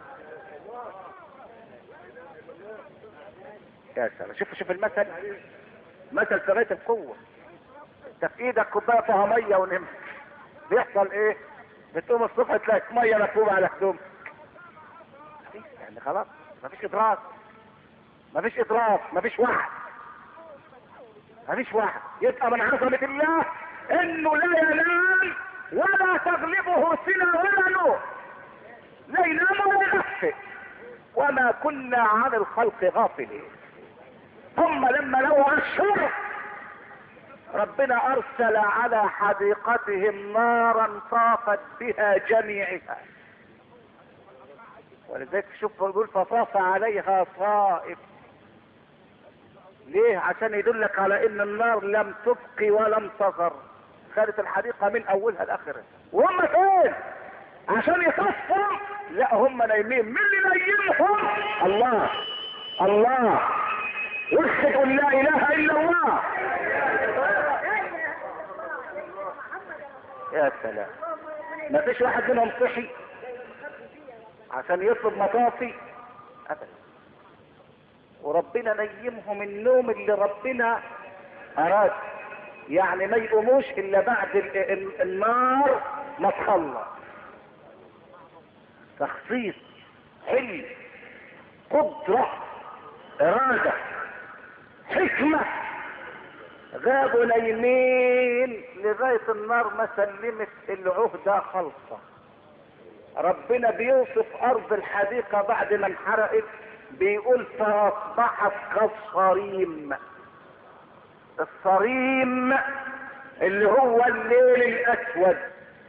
يا سلام، شوف شوف المثل، مثل في غاية القوة. انت في ايدك كوبايه فيها ميه ونمت، بيحصل ايه؟ بتقوم الصبح تلاقي ميه مكتوبه على هدومك. يعني خلاص مفيش ادراك، مفيش ادراك، مفيش وعي، مفيش وعي. يبقى من عظمه الله انه لا ينام ولا تغلبه سنه ولا نوم، لا ينام ولا يغفل، وما كنا عن الخلق غافلين. ثم لما لو الشر ربنا ارسل على حديقتهم نارا طافت بها جميعها. ولذلك شوف يقول فطاف عليها صائب. ليه؟ عشان يدلك على ان النار لم تبقي ولم تذر، خدت الحديقه من اولها لاخرها. وهم فين؟ عشان يصفوا؟ لا هم نايمين. مين اللي نيمهم؟ الله. الله. وحدوا لا اله الا الله. يا سلام، ما فيش واحد منهم صحي عشان يطلب مطافي ابدا. وربنا نيمهم النوم اللي ربنا اراد، يعني ما يقوموش الا بعد النار ما تخلص. تخصيص، حلم، قدرة، ارادة، حكمة. غابوا نايمين لغاية النار ما سلمت العهدة خلصة. ربنا بيوصف ارض الحديقة بعد ما انحرقت، بيقول فاصبحت كالصريم. الصريم اللي هو الليل الاسود،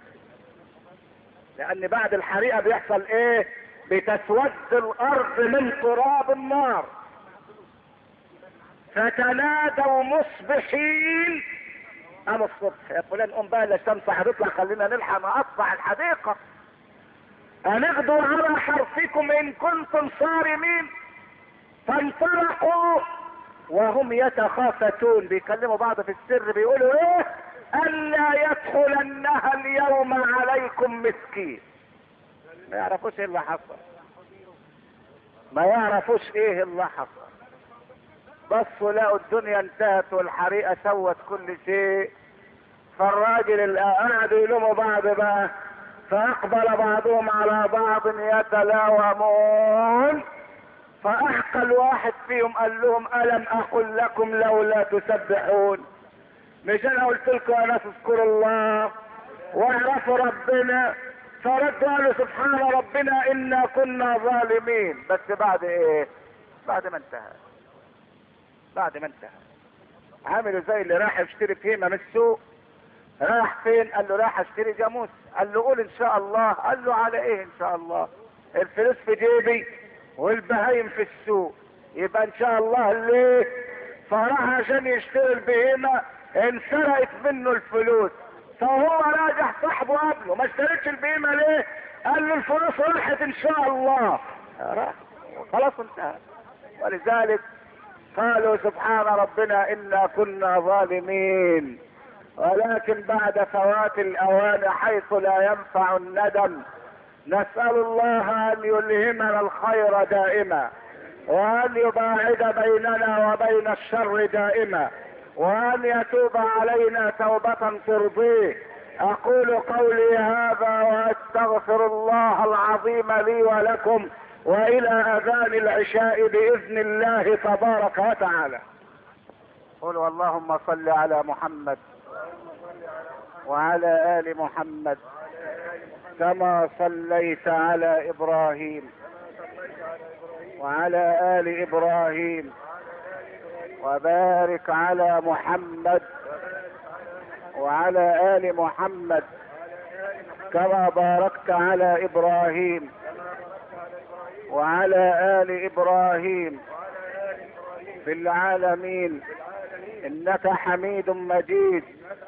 لان بعد الحريقة بيحصل ايه؟ بتسود الارض من تراب النار. فتنادوا مصبحين، قام الصبح يا فلان قوم بقى الشمس هتطلع خلينا نلحق نقطع الحديقة. هنغدوا على حرثكم ان كنتم صارمين. فانطلقوا وهم يتخافتون، بيكلموا بعض في السر، بيقولوا ايه؟ الا يدخلنها اليوم عليكم مسكين. ما يعرفوش ايه اللي حصل، ما يعرفوش ايه اللي حصل. بصوا لقوا الدنيا انتهت والحريقة سوت كل شيء. فالراجل اللي قعدوا يلوموا بعض بقى، فاقبل بعضهم على بعض يتلاومون. فاحقى الواحد فيهم قال لهم الم اقل لكم لولا تسبحون؟ مش انا قلت لكم يا ناس اذكروا الله واعرفوا ربنا؟ فردوا قالوا سبحان ربنا انا كنا ظالمين. بس بعد ايه؟ بعد ما انتهى، بعد ما انتهى. عاملوا زي اللي راح يشتري فيمه من السوق. راح فين؟ قال له راح اشتري جاموس. قال له قول ان شاء الله. قال له على ايه ان شاء الله؟ الفلوس في جيبي والبهايم في السوق، يبقى ان شاء الله ليه؟ فراح عشان يشتري البهيمه، انسرقت منه الفلوس. فهو راجع صاحبه قبله، ما اشتريتش البهيمه ليه؟ قال له الفلوس راحت ان شاء الله. راح خلاص انتهى. ولذلك قالوا سبحان ربنا انا كنا ظالمين. ولكن بعد فوات الاوان حيث لا ينفع الندم، نسأل الله ان يلهمنا الخير دائما، وان يباعد بيننا وبين الشر دائما، وان يتوب علينا توبة ترضيه. اقول قولي هذا واستغفر الله العظيم لي ولكم، والى اذان العشاء باذن الله تبارك وتعالى. قولوا اللهم صل على محمد وعلى ال محمد كما صليت على ابراهيم وعلى ال ابراهيم، وبارك على محمد وعلى ال محمد كما باركت على ابراهيم وعلى ال ابراهيم في العالمين إنك حميد مجيد.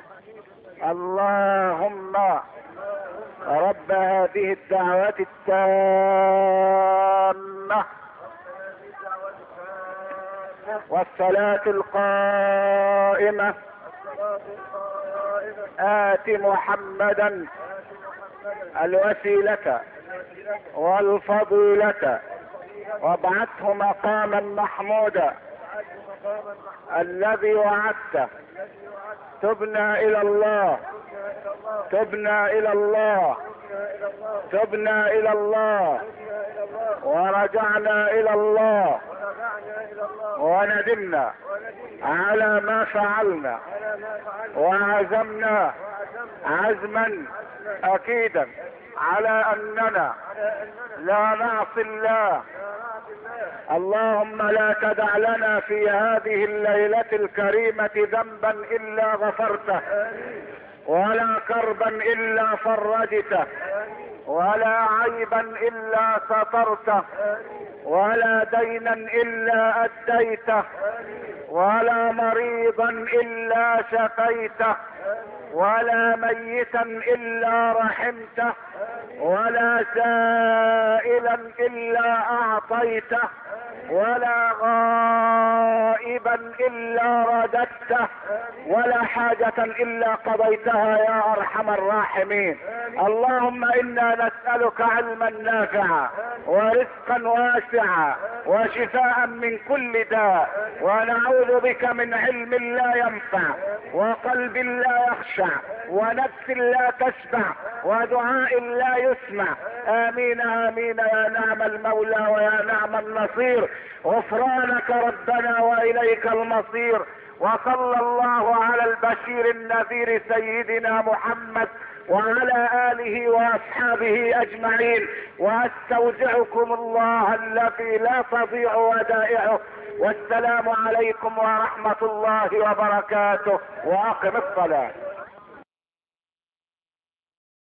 اللهم رب هذه الدعوة التامة والصلاة القائمة آت محمدا الوسيلة والفضيلة وابعثه مقاما محمودا الذي وعدته. تبنا إلى الله تبنا إلى الله تبنا إلى الله ورجعنا إلى الله وندمنا على ما فعلنا وعزمنا عزما أكيدا على أننا لا نعصي الله. اللهم لا تدع لنا في هذه الليلة الكريمة ذنبا إلا غفرته ولا كربا إلا فرجته ولا عيبا إلا سترته ولا دينا إلا أديته ولا مريضا إلا شفيته ولا ميتا إلا رحمته ولا سائلا إلا أعطيته ولا غائبا إلا رددته ولا حاجة إلا قضيتها يا أرحم الراحمين. اللهم إنا نسألك علما نافعا ورزقا واسعا وشفاء من كل داء ونعوذ بك من علم لا ينفع وقلب لا يخشع ونفس لا تشبع ودعاء لا يسمع. آمين آمين يا نعم المولى ويا نعم النصير. غفرانك ربنا وإليك المصير. وصلى الله على البشير النذير سيدنا محمد وعلى آله وأصحابه أجمعين. وأستودعكم الله الذي لا تضيع ودائعه. والسلام عليكم ورحمة الله وبركاته. وأقم الصلاة.